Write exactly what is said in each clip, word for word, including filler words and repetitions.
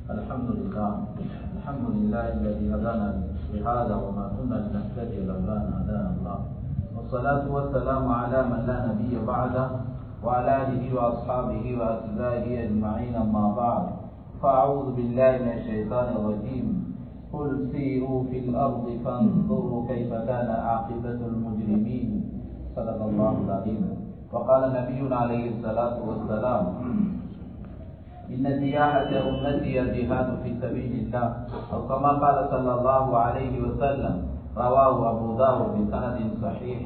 الحمد لله الحمد لله الذي هدانا لهذا وما كنا لنهتدي لولا أن هدانا الله والصلاة والسلام على من لا نبي بعده وعلى آله وأصحابه وأتباعه أجمعين أما بعد فأعوذ بالله من الشيطان الرجيم قل سيروا في الأرض فانظروا كيف كان عاقبة المجرمين صدق الله العظيم وقال نبينا عليه الصلاة والسلام إن سياحة أمتي الجهاد في سبيل الله أو كما قال صلى الله عليه وسلم رواه أبو داود بسند صحيح.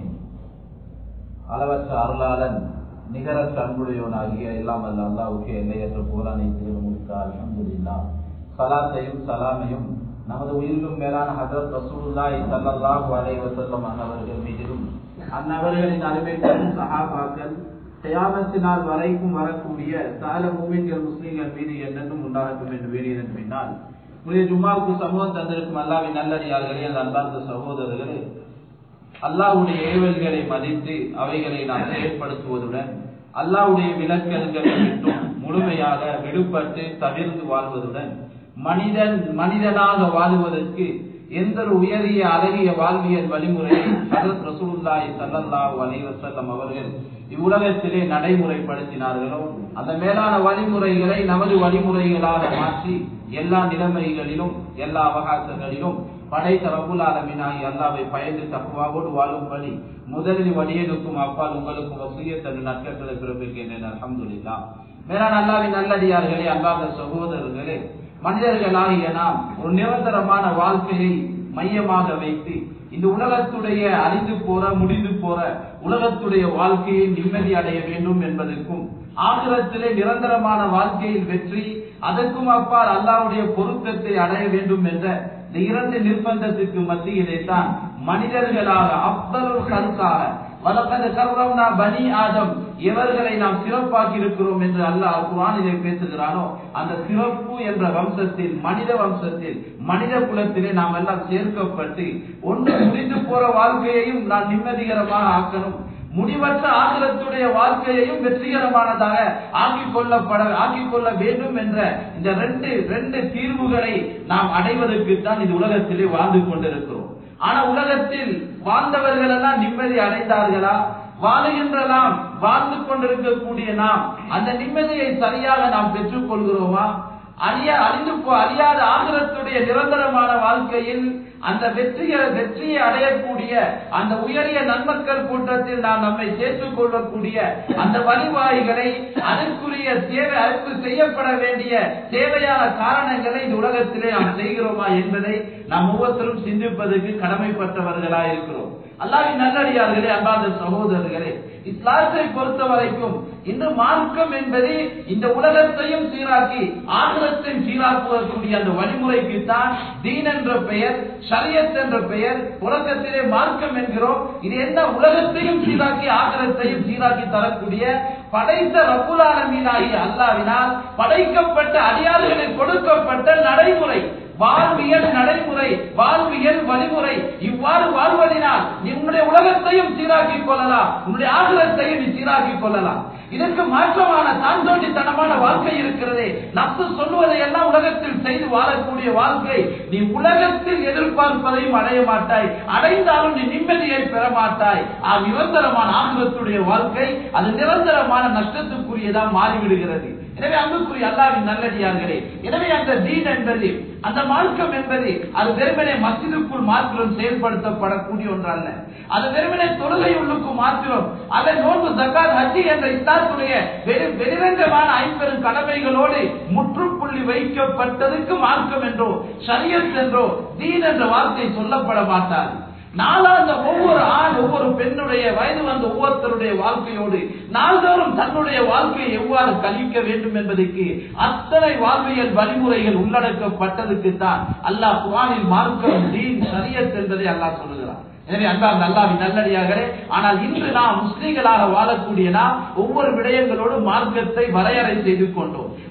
அளவற்ற அருளாளன் நிகரற்ற அன்புடையவனாகிய எல்லாம் அல்ல அல்லாஹ்வுக்கு எல்லையற்ற புகழானை தெரிவித்தார். அல்ஹம்துலில்லாஹ். ஸலாத்தையும் ஸலாமையும் நமது உயிரிலும் மேலான ஹஜ்ரத் ரசூலுல்லாஹி ஸல்லல்லாஹு அலைஹி வஸல்லம் அவர்கள் மீதிலும் அன்னவர்களின் அருமைக்கும் சஹாபாக்கள் கியாமத்தினால் வரைக்கும் வரக்கூடிய சகல மூமின்கள் முஸ்லிம்கள் மீது என்னென்னும் உண்டாகட்டும் என்று வேண்டியதன் பின்னால் உடைய ஜும்மாவுக்கு சமூகம் தந்திருக்கும் அல்லாஹ்வின் நல்லடியார்களே, அன்பார்ந்த சகோதரர்களே, அல்லாஹ்வுடைய ஏவல்களை மதித்து அவைகளை நாம் செயல்படுத்துவதுடன் அல்லாஹ்வுடைய விலக்கல்களை விட்டும் முழுமையாக விடுபட்டு தவிர்த்து வாழ்வதுடன் மனிதன் மனிதனாக வாழுவதற்கு எந்த ஒரு உயரிய அழகிய வாழ்வியல் வழிமுறையை ஹஜ்ரத் ரசூலுல்லாஹி ஸல்லல்லாஹு அலைஹி வஸல்லம் அவர்கள் இவ்வுலகத்திலே நடைமுறைப்படுத்தினார்களோ அந்த மேலான வழிமுறைகளை நமது வழிமுறைகளாக மாற்றி எல்லா நிலைமைகளிலும் எல்லா அவகாசங்களிலும் படைத்த ரப்புல் ஆலமீனாகிய அல்லாஹ்வை பயந்து தக்வாவோடு வாழும்படி முதலில் வழியனுக்கும் அப்பால் உங்களுக்கும் வசியத் என்ற நற்கட்டளை பிறப்பிக்கின்றேன். அல்ஹம்துலில்லாஹ். மேலான அல்லாஹ்வின் நல்லடியார்களே, அன்பார்ந்த சகோதரர்களே, மனிதர்களாகிய நாம் ஒரு நிரந்தரமான வாழ்க்கையை மையமாக வைத்து இந்த உலகத்துடைய அழிந்து போற முடிந்து போற உலகத்துடைய வாழ்க்கையை நிம்மதி அடைய வேண்டும் என்பதற்கும் ஆகிரத்திலே நிரந்தரமான வாழ்க்கையில் வெற்றி அதற்கும் அப்பால் அல்லாஹ்வுடைய பொருத்தத்தை அடைய வேண்டும் என்ற இந்த இரண்டு நிர்பந்தத்துக்கு மத்தியிலேதான் மனிதர்களாக அஃதலுல் கல்காக வலகத் கர்ரம்னா பனி ஆதம் எவர்களை நாம் சிறப்பாக்கி இருக்கிறோம் என்று அல்லாஹ் குர்ஆனிலே பேசுகிறானோ அந்த சிறப்பு என்ற வம்சத்தில் மனித வம்சத்தில் மனித குலத்திலே நாம் எல்லாம் சேர்க்கப்பட்டு ஒன்று முடிந்து போற வாழ்க்கையையும் நான் நிம்மதிகரமாக ஆக்கணும், முடிவற்ற ஆகிரத்துடைய வாழ்க்கையையும் வெற்றிகரமானதாக ஆக்கிக் கொள்ளப்பட ஆக்கிக் கொள்ள வேண்டும் என்ற இந்த ரெண்டு ரெண்டு தீர்வுகளை நாம் அடைவதற்கு தான் இது உலகத்திலே வாழ்ந்து கொண்டிருக்கிறோம். ஆனா உலகத்தில் வாழ்ந்தவர்கள் எல்லாம் நிம்மதி அடைந்தார்களா? வாழுகின்றலாம் வாழ்ந்து கொண்டிருக்கக்கூடிய நாம் அந்த நிம்மதியை சரியாக நாம் பெற்றுக் கொள்கிறோமா? அழியா அழிந்து போ அழியாத ஆகிரத்துடைய நிரந்தரமான வாழ்க்கையில் அந்த வெற்றியை வெற்றியை அடையக்கூடிய அந்த உயரிய நன்மக்கள் கூட்டத்தில் நாம் நம்மை சேர்த்துக் கொள்ளக்கூடிய அந்த வழிவாய்களை அதற்குரிய தேவை அதற்கு செய்யப்பட வேண்டிய தேவையான காரணங்களை இந்த உலகத்திலே நாம் செய்கிறோமா என்பதை நாம் ஒவ்வொருத்தரும் சிந்திப்பதற்கு கடமைப்பட்டவர்களாக இருக்கிறோம். அல்லாஹ்வின் நல்லடியார்களே, அன்பார்ந்த சகோதரர்களே, இஸ்லாத்தை பொறுத்த வரைக்கும் இந்த மார்க்கம் என்பது இந்த உலகத்தையும் சீராக்கி ஆகிரத்தையும் சீராக்குவதற்குரிய அந்த வழிமுறைக்கு தான் தீன் என்ற பெயர், ஷரியத் என்ற பெயர். உலகத்திலே மார்க்கம் என்கிறோம். இது என்ன? உலகத்தையும் சீராக்கி ஆகிரத்தையும் சீராக்கி தரக்கூடிய படைத்த ரப்புல் ஆலமீனாகிய அல்லாஹ்வினால் படைக்கப்பட்ட அடியார்களுக்கு கொடுக்கப்பட்ட நடைமுறை, வாழ்வியல் நடைமுறை, வாழ்வியல் வழிமுறை. இவ்வாறு வாழ்வதனால் உன்னுடைய உலகத்தையும் சீராக்கிக் கொள்ளலாம், உன்னுடைய ஆகிரத்தையும் நீ சீராக்கிக் கொள்ளலாம். இதற்கு மாற்றமான தாந்தோண்டித்தனமான வாழ்க்கை இருக்கிறதே, நப்சு சொல்வதை எல்லாம் உலகத்தில் செய்து வாழக்கூடிய வாழ்க்கை, நீ உலகத்தில் எதிர்பார்ப்பதையும் அடைய மாட்டாய், அடைந்தாலும் நீ நிம்மதியை பெற மாட்டாய். நிரந்தரமான ஆகிரத்துடைய வாழ்க்கை அது நிரந்தரமான நஷ்டத்துக்குரியதா மாறிவிடுகிறது. எனவே அன்புக்குரிய அல்லாஹ்வின் நல்லடியார்களே, எனவே அந்த தீன் என்பது அந்த மார்க்கம் என்பது அது வெறுமனே மஸ்ஜிதுக்குள் மாத்திரம் செயல்படுத்தப்படக்கூடிய ஒன்றல்ல. அது வெறுமனே தொழுகை உள்ளுக்கு மாத்திரம் அல்ல, நோன்பு, ஜக்காத், ஹஜ் என்ற இஸ்லாத்துடைய வெளிரங்கமான ஐம்பெரும் கடமைகளோடு முற்றுப்புள்ளி வைக்கப்பட்டதற்கு மார்க்கம் என்றோ ஷரியத் என்றோ தீன் என்ற வார்த்தை சொல்லப்பட மாட்டாது. நாளாந்த ஒவ்வொரு ஆண் ஒவ்வொரு பெண்ணுடைய வயது வந்த ஒவ்வொருத்தருடைய வாழ்க்கையோடு நாள்தோறும் தன்னுடைய வாழ்க்கையை எவ்வாறு கழிக்க வேண்டும் என்பதற்கு அத்தனை வாழ்வியல் வழிமுறைகள் உள்ளடக்கப்பட்டதுக்கு தான் அல்லாஹ் குர்ஆனில் மார்க்கம், தீன், ஷரியத் என்பதை அல்லாஹ் சொல்லுகிறார். எனவே அன்பார்ந்த அல்லாஹ்வின் நல்லடியார்களே, ஆனால் இன்று நாம் முஸ்லிம்களாக வாழக்கூடிய நாம் ஒவ்வொரு விடயங்களோடு மார்க்கத்தை வரையறை செய்து கொண்டோம்.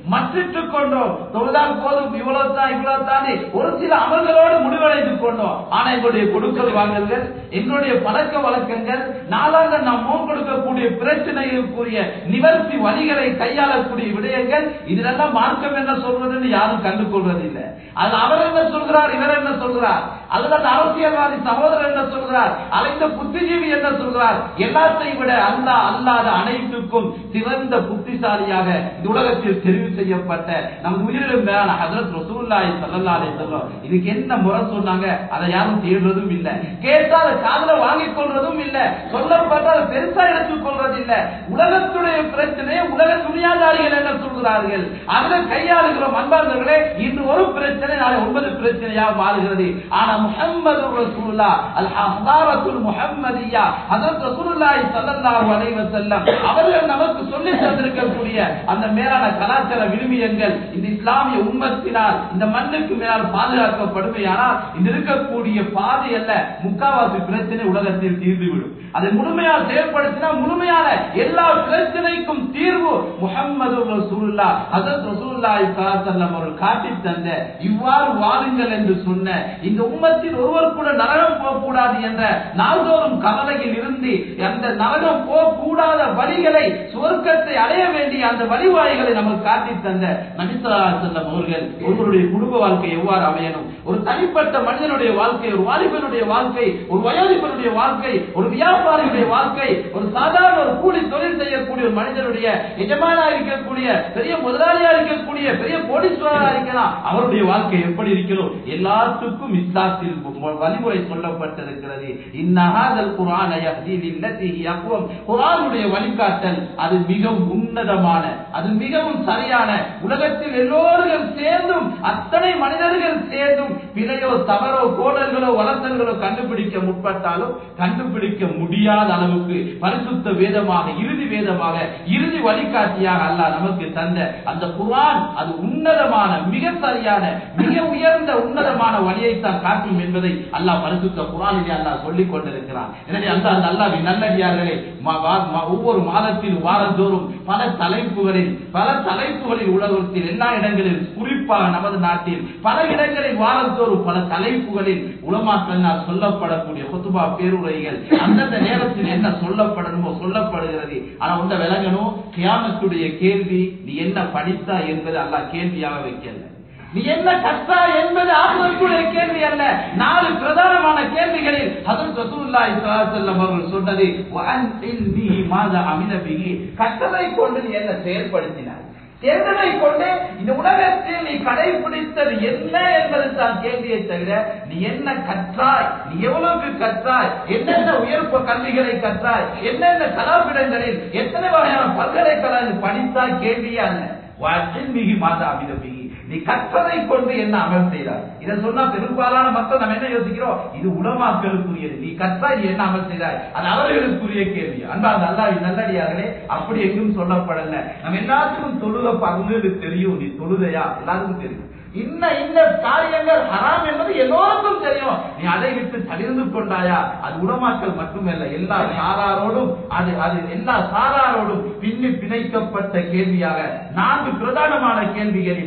மற்றிட்டுக் கொண்டோம். தொழுதால் போதும், இவ்வளவு தான் இவ்வளவு தானே ஒரு சில அமல்களோடு முடிவடைந்து கொண்டோம். ஆனா எங்களுடைய கொடுக்கல் வாங்கல்கள், எங்களுடைய பழக்க வழக்கங்கள், நாளாக நாம் முன் கொடுக்கக்கூடிய பிரச்சனைகளுக்குரிய நிவர்த்தி வழிகளை கையாளக்கூடிய விடயங்கள், இதெல்லாம் மார்க்கம் என்ன சொல்றதுன்னு யாரும் கண்டுகொள்வதில்லை. அது அவர் என்ன சொல்கிறார், இவர் என்ன சொல்கிறார், அல்லது அந்த அரசியல்வாதி சகோதரர் என்ன சொல்கிறார், அழைத்த புத்திஜீவி என்ன சொல்கிறார், எல்லாத்தையும் விட அல்லாஹ் அல்லாத அனைத்துக்கும் சிறந்த புத்திசாலியாக இந்த உலகத்தில் தெரிவு செய்யப்பட்ட நம் உயிரிலும் மேலான ஹஜ்ரத் ரசூலுல்லாஹி ஸல்லல்லாஹு அலைஹி வஸல்லம் இதுக்கு என்ன முறை சொன்னாங்க, அதை யாரும் தேடுறதும் இல்லை, கேட்டால் காதுல வாங்கிக் கொள்றதும் இல்லை, சொல்லப்பட்டால் பெருசா எடுத்துக் கொள்றது இல்லை. உலகத்துடைய பிரச்சனை உலக துணியாதாரிகள் என்ன சொல்கிறார்கள், அதை கையாளுகிறோம். அன்பார்ந்தவர்களே, இன்று ஒரு பிரச்சனை நாளை ஒன்பது பிரச்சனையா மாறுகிறது. ஆனா முஹம்மது ரசூலுல்லாஹ் அல் ஹஸாரத்துல் முஹம்மதியா ஹஜ்ரத் ரசூலுல்லாஹி ஸல்லல்லாஹு அலைஹி வஸல்லம் அவர்கள் நமக்கு சொல்லி தந்திருக்கக்கூடிய அந்த மேலான கலாச்சார விழுமியங்கள் இந்த இஸ்லாமிய உம்மத்தினால் இந்த மண்ணுக்கு மேலால் பாதுகாக்கப்படுமையானால் இந்த இருக்கக்கூடிய பாதை அல்ல முக்காவாசி பிரச்சனை உலகத்தில் தீர்ந்துவிடும். அதை முழுமையாக செயல்படுத்தினால் முழுமையான எல்லா பிரச்சனைக்கும் தீர்வு முஹம்மது ரசூலுல்லாஹ் ஹஜ்ரத் ரசூலுல்லாஹி ஸல்லல்லாஹு அலைஹி வஸல்லம் அவர்கள் காட்டி தந்த இவ்வாறு வாருங்கள் என்று சொன்ன இந்த உம்மத்தில் ஒருவர் கூட நரகம் போகக்கூடாது என்ற நாள்தோறும் கவலையில் இருந்து அந்த நரகம் போகக்கூடாத வழிகளை, சுவர்க்கத்தை அடைய வேண்டிய அந்த வழிவாய்களை நமக்கு காட்டி தந்த நபி ஸல்லல்லாஹு அலைஹி வஸல்லம் அவர்கள் ஒருவருடைய குடும்ப வாழ்க்கை எவ்வாறு அமையணும், ஒரு தனிப்பட்ட மனிதனுடைய வாழ்க்கை, ஒரு வாலிபனுடைய வாழ்க்கை, ஒரு வயோதிபனுடைய வாழ்க்கை, ஒரு வியாபாரியுடைய வாழ்க்கை, ஒரு சாதாரண ஒரு கூலி தொழில் செய்யக்கூடிய ஒரு மனிதனுடைய எஜமானா இருக்கக்கூடிய பெரிய முதலாளியா இருக்கக்கூடிய பெரிய கோடீஸ்வரா இருக்கலாம், அவருடைய வாழ்க்கை எப்படி இருக்கிறோம், எல்லாத்துக்கும் இஸ்லாத்தில் வழிமுறை சொல்லப்பட்டிருக்கிறது. இன்னஹாதல் குர்ஆன யஹ்தி லில்லதி ஹிய அக்வம். குர்ஆனுடைய வழிகாட்டல் அது மிகவும் உன்னதமான, அது மிகவும் சரியான. உலகத்தில் எல்லோரும் சேர்ந்தும் அத்தனை மனிதர்கள் சேர்ந்தும் பிழையோ தவறோ கோடல்களோ வளர்த்தல்களோ கண்டுபிடிக்க முற்பட்டாலும் கண்டுபிடிக்க முடியாத அளவுக்கு பரிசுத்த வேதமாக, இறுதி வேதமாக, இறுதி வழிகாட்டியாக அல்லாஹ் நமக்கு தந்த அந்த குர்ஆன் அது உன்னதமான, மிக சரியான, மிக உயர்ந்த உன்னதமான வழியைத்தான் காட்டும் என்பதை அல்லாஹ் பரிசுத்த குர்ஆனிலே அல்லாஹ் சொல்லிக் கொண்டிருக்கிறான். எனவே அந்த அல்லாஹ்வின் நல்லடியார்களே, ஒவ்வொரு மாதத்தில் வாரந்தோறும் பல தலைப்புகளில் பல தலைப்புகளில் உலகத்தில் எல்லா இடங்களிலும், குறிப்பாக நமது நாட்டில் பல இடங்களில் வாரந்தோறும் பல தலைப்புகளில் உலமாக்களினால் சொல்லப்படக்கூடிய குத்துபா பேருரைகள் அந்தந்த நேரத்தில் என்ன சொல்லப்படணுமோ சொல்லப்படுகிறது. ஆனா உண்ட விளங்கணும், கியாமத்துடைய கேள்வி நீ என்ன படித்தா என்பது அல்லாஹ் கேள்வியாக வைக்கல, நீ என்ன கற்றா என்பது ஆசிரியர்களுடைய கேள்வி அல்ல. நாலு பிரதானமான கேள்விகளில் ஹஜ்ரத் ரசூலுல்லாஹி ஸல்லல்லாஹு அலைஹி வஸல்லம் அவர்கள் சொன்னது வஅன் இல்மிஹி மாஸா அமில பிஹி, கற்றதை கொண்டு நீ என்ன செயல்படுத்தினாய், தேர்தலை கொண்டு இந்த உலகத்தில் நீ கடைபிடித்தது என்ன என்பது தான் கேள்வியை தவிர நீ என்ன கற்றாய், நீ எவ்வளவு கற்றாய், என்னென்ன உயர்ப்பு கல்விகளை கற்றாய், என்னென்ன கலாபிடங்களில் எத்தனை வகையான பல்கலைக்கழகம் படித்தாய் கேள்வியே அல்ல. மிகி மாதா அபிதபிகி, நீ கற்றதை கொண்டு என்ன அமல் செய்தார். இதை சொன்னா பெரும்பாலான மக்கள் நம்ம என்ன யோசிக்கிறோம், இது உலமாக்களுக்குரியது, நீ கற்றாய் நீ என்ன அமல் செய்தாய், அது அவர்களுக்குரிய கேள்வி. அன்பார்ந்த அல்லாஹ்வின் நல்லடியார்களே, அப்படி எங்கும் சொல்லப்படல. நம்ம எல்லாத்துக்கும் தொழுக பங்கு தெரியும், நீ தொழுதையா எல்லாருக்கும் தெரியும். இன்ன இந்த காரியங்கள் ஹராம் என்பது எல்லோருக்கும் தெரியும், நீ அதை விட்டு தவிர்த்து கொண்டாயா, அது உலமாக்கள் மட்டுமல்ல எல்லா சாராரோடும், அது அது எல்லா சாராரோடும் பின்னி பிணைக்கப்பட்ட கேள்வியாக நான்கு பிரதானமான கேள்விகளில்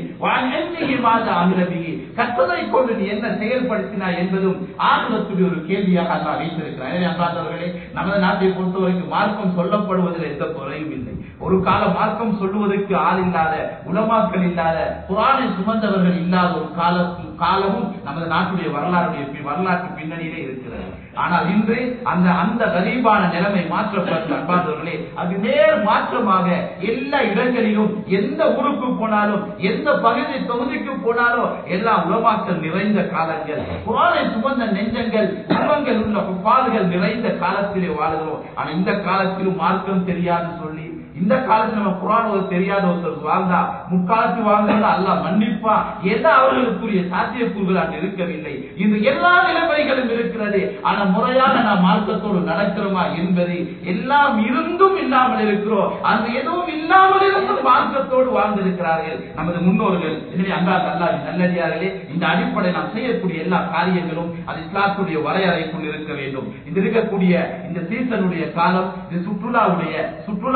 கற்றதை கொண்டு நீ என்ன செயல்படுத்தினாய் என்பதும் ஆகலத்துடைய ஒரு கேள்வியாக அல்லாஹ் வைத்திருக்கிறார். எனவே அன்பார்ந்தவர்களே, நமது நாட்டை பொறுத்தவரைக்கும் மார்க்கம் சொல்லப்படுவதில் எந்த குறையும் இல்லை. ஒரு கால மார்க்கம் சொல்லுவதற்கு ஆள் இல்லாத, உலமாக்கள் இல்லாத, குர்ஆனை சுமந்தவர்கள் இல்லாத ஒரு காலத்தில் காலமும் நமது நாட்டுடைய வரலாறுடைய வரலாற்று பின்னணியிலே இருக்கிறது. ஆனால் இன்று அந்த அந்த கரீபான நிலைமை மாற்றப்பட்ட அன்பார்ந்தவர்களே, அது நேர் மாற்றமாக எல்லா இடங்களிலும், எந்த ஊருக்கு போனாலும், எந்த பகுதி தொகுதிக்கு போனாலும் எல்லா உலமாக்கள் நிறைந்த காலங்கள், குர்ஆனை சுமந்த நெஞ்சங்கள், குடும்பங்கள் உள்ள பால்கள் நிறைந்த காலத்திலே வாழ்கிறோம். ஆனா இந்த காலத்திலும் மார்க்கம் தெரியாது சொல்லி, இந்த காலத்தில் நம்ம குர்ஆன் ஓத தெரியாத ஒருத்தர் வாழ்ந்தா முக்காலத்து வாழ்ந்தா அல்லாஹ் மன்னிப்பா என்ற அவர்களுக்குரிய சாத்தியக்கூறுகள் அங்கு இருக்கவில்லை. இந்த எல்லா நிலைமைகளும் இருக்கிறது. ஆனா முறையான நாம் மார்க்கத்தோடு நடக்கிறோமா என்பது எல்லாம் இருந்தும் இல்லாமல் இருக்கிறோம். அந்த எதுவும் இல்லாமல் இருந்தும் மார்க்கத்தோடு வாழ்ந்திருக்கிறார்கள் நமது முன்னோர்கள். எனவே அன்பார்ந்த அல்லாஹ்வின் நல்லடியார்களே, இந்த அடிப்படை நாம் செய்யக்கூடிய எல்லா காரியங்களும் அது இஸ்லாத்துடைய வரையறைக்குள் இருக்க வேண்டும். இந்த இருக்கக்கூடிய இந்த சீசனுடைய காலம், இது சுற்றுலாவுடைய சுற்றுலா போக்கு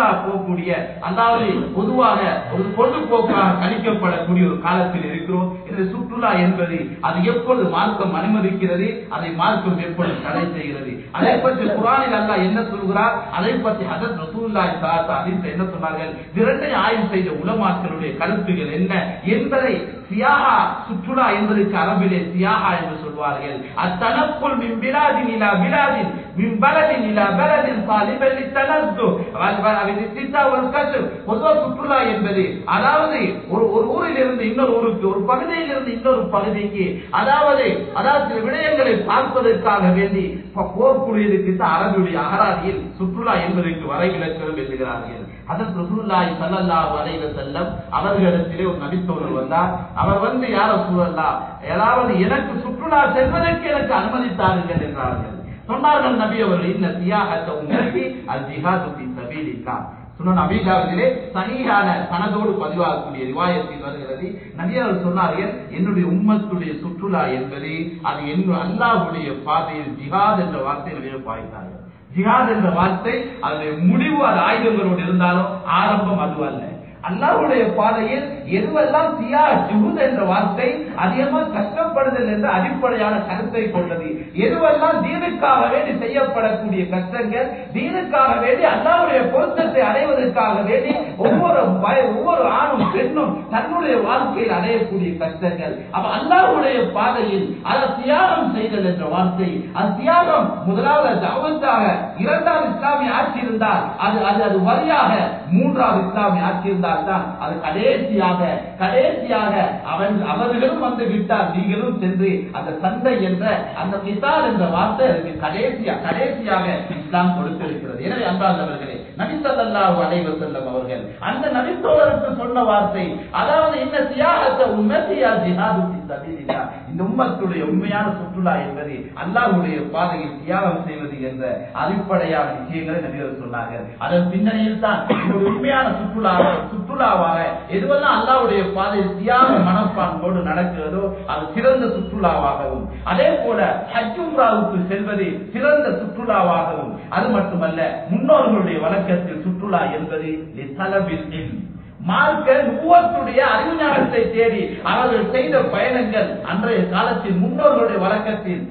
சொல்லக்கூடிய அதாவது பொதுவாக ஒரு பொழுதுபோக்காக கழிக்கப்படக்கூடிய ஒரு காலத்தில் இருக்கிறோம். இந்த சுற்றுலா என்பது அது எப்பொழுது மார்க்கம் அனுமதிக்கிறது, அதை மார்க்கம் எப்பொழுது தடை செய்கிறது, அதை பற்றி குர்ஆனில் அல்லாஹ் என்ன சொல்கிறார், அதை பற்றி ஹஜ்ரத் ரசூலுல்லாஹி ஸல்லல்லாஹு அலைஹி வஸல்லம் என்ன சொன்னார்கள், இரண்டை ஆய்வு செய்த உலமாக்களுடைய கருத்துகள் என்ன என்பதை சியாஹா சுற்றுலா என்பதற்கு அரபிலே சியாஹா என்று சொல்வார்கள். அத்தனக்குல் மின் பிலாதின் இலா பிலாதின் மின் பலதின் இலா பலதின் சாலிபன் லித்தனஸ்து வல்வலவித்தித்தா வல்கஸ்ர். பொதுவா சுற்றுலா என்பது அதாவது ஒரு ஒரு ஊரில் இருந்து இன்னொரு ஊருக்கு, ஒரு பகுதியில் இருந்து இன்னொரு பகுதிக்கு, அதாவது அதாவது விடயங்களை பார்ப்பதற்காக வேண்டி போர்க்குடியதுக்கு அரபுடைய அகராதியில் சுற்றுலா என்பதற்கு வரை விளக்கம் எழுதுகிறார்கள். ஹஜ்ரத் ரசூலுல்லாஹி ஸல்லல்லாஹு அலைஹி வஸல்லம் அவர்களிடத்திலே ஒரு நபித்தோழர் வந்தார். அவர் வந்து யார் ரசூலல்லாஹ், ஏதாவது எனக்கு சுற்றுலா செல்வதற்கு எனக்கு அனுமதித்தார்கள் என்றார்கள். சொன்னார்கள் நபி அவர்கள், இன்ன சியாஹத உம்மத்தி அல் ஜிஹாது ஃபீ சபீலில்லாஹ். சுனன் அபீ தாவூதிலே சஹீஹான சனதோடு பதிவாகக்கூடிய ரிவாயத்தில் வருகிறது. நபி அவர்கள் சொன்னார்கள், என்னுடைய உம்மத்துடைய சுற்றுலா என்பது அது என்ன அல்லாஹ்வுடைய பாதையில் ஜிஹாத் என்ற வார்த்தையை பாய்த்தார்கள். ஜிஹாத் என்ற வார்த்தை அதனுடைய முடிவு அது ஆயுதங்களோடு இருந்தாலும் ஆரம்பம் அது அல்ல. அல்லாஹ்வுடைய பாதையில் எதுவெல்லாம் தியாக் ஜுஹூத் என்ற வார்த்தை அதிகமாக கஷ்டப்படுதல் என்ற அடிப்படையான கருத்தை கொண்டது. எதுவெல்லாம் தீனுக்காக வேண்டி செய்யப்படக்கூடிய கஷ்டங்கள், தீனுக்காக வேண்டி அல்லாஹ்வுடைய பொருத்தத்தை அடைவதற்காக வேண்டி ஒவ்வொரு ஒவ்வொரு ஆணும் பெண்ணும் தன்னுடைய வாழ்க்கையில் அடையக்கூடிய கஷ்டங்கள். அப்ப அல்லாஹ்வுடைய பாதையில் அதை தியாகம் செய்தல் என்ற வார்த்தை, அது தியாகம் முதலாவது தாவத்தாக, இரண்டாவது இஸ்லாமிய ஆட்சி இருந்தால் அது அது அது வழியாக, மூன்றாவது இஸ்லாமிய ஆட்சி இருந்தால் தான் அது கடைசியாக கடைசியாக அவன் அவர்களும் வந்து விட்டார், நீங்களும் சென்று அந்த சண்டை என்ற அந்த கிதால் என்ற வார்த்தை கடைசியா கடைசியாக இஸ்லாம் கொடுத்திருக்கிறது. எனவே அன்பார்ந்தவர்களே, நபி ஸல்லல்லாஹு அலைஹி வஸல்லம் அவர்கள் அந்த நபித்தோழருக்கு சொன்ன வார்த்தை, அதாவது இந்த தியாகத்தை உம்மத்தியா ஜிஹாது ஃபீ சபீலில்லாஹ், இந்த உம்மத்துடைய உண்மையான சுற்றுலா என்பது அல்லாஹ்வுடைய பாதையில் தியாகம் செய்வது என்ற அடிப்படையான விஷயங்களை நபிகள் சொன்னார்கள். அதன் பின்னணியில் தான் உண்மையான சுற்றுலா சுற்றுலாவாக எதுவெல்லாம் அல்லாஹ்வுடைய பாதையில் தியாக மனப்பான்போடு நடக்கிறதோ அது சிறந்த சுற்றுலாவாகவும், அதே போல ஹஜ் உம்ராவுக்கு செல்வது சிறந்த சுற்றுலாவாகவும், அது மட்டுமல்ல முன்னோர்களுடைய வழக்கத்தில் சுற்றுலா என்பது மார்க்க நுபுவத்துடைய அறிவுஞானத்தை தேடி அவர்கள் செய்த பயணங்கள் அன்றைய காலத்தில் முன்னோர்களுடைய வழக்கத்தில்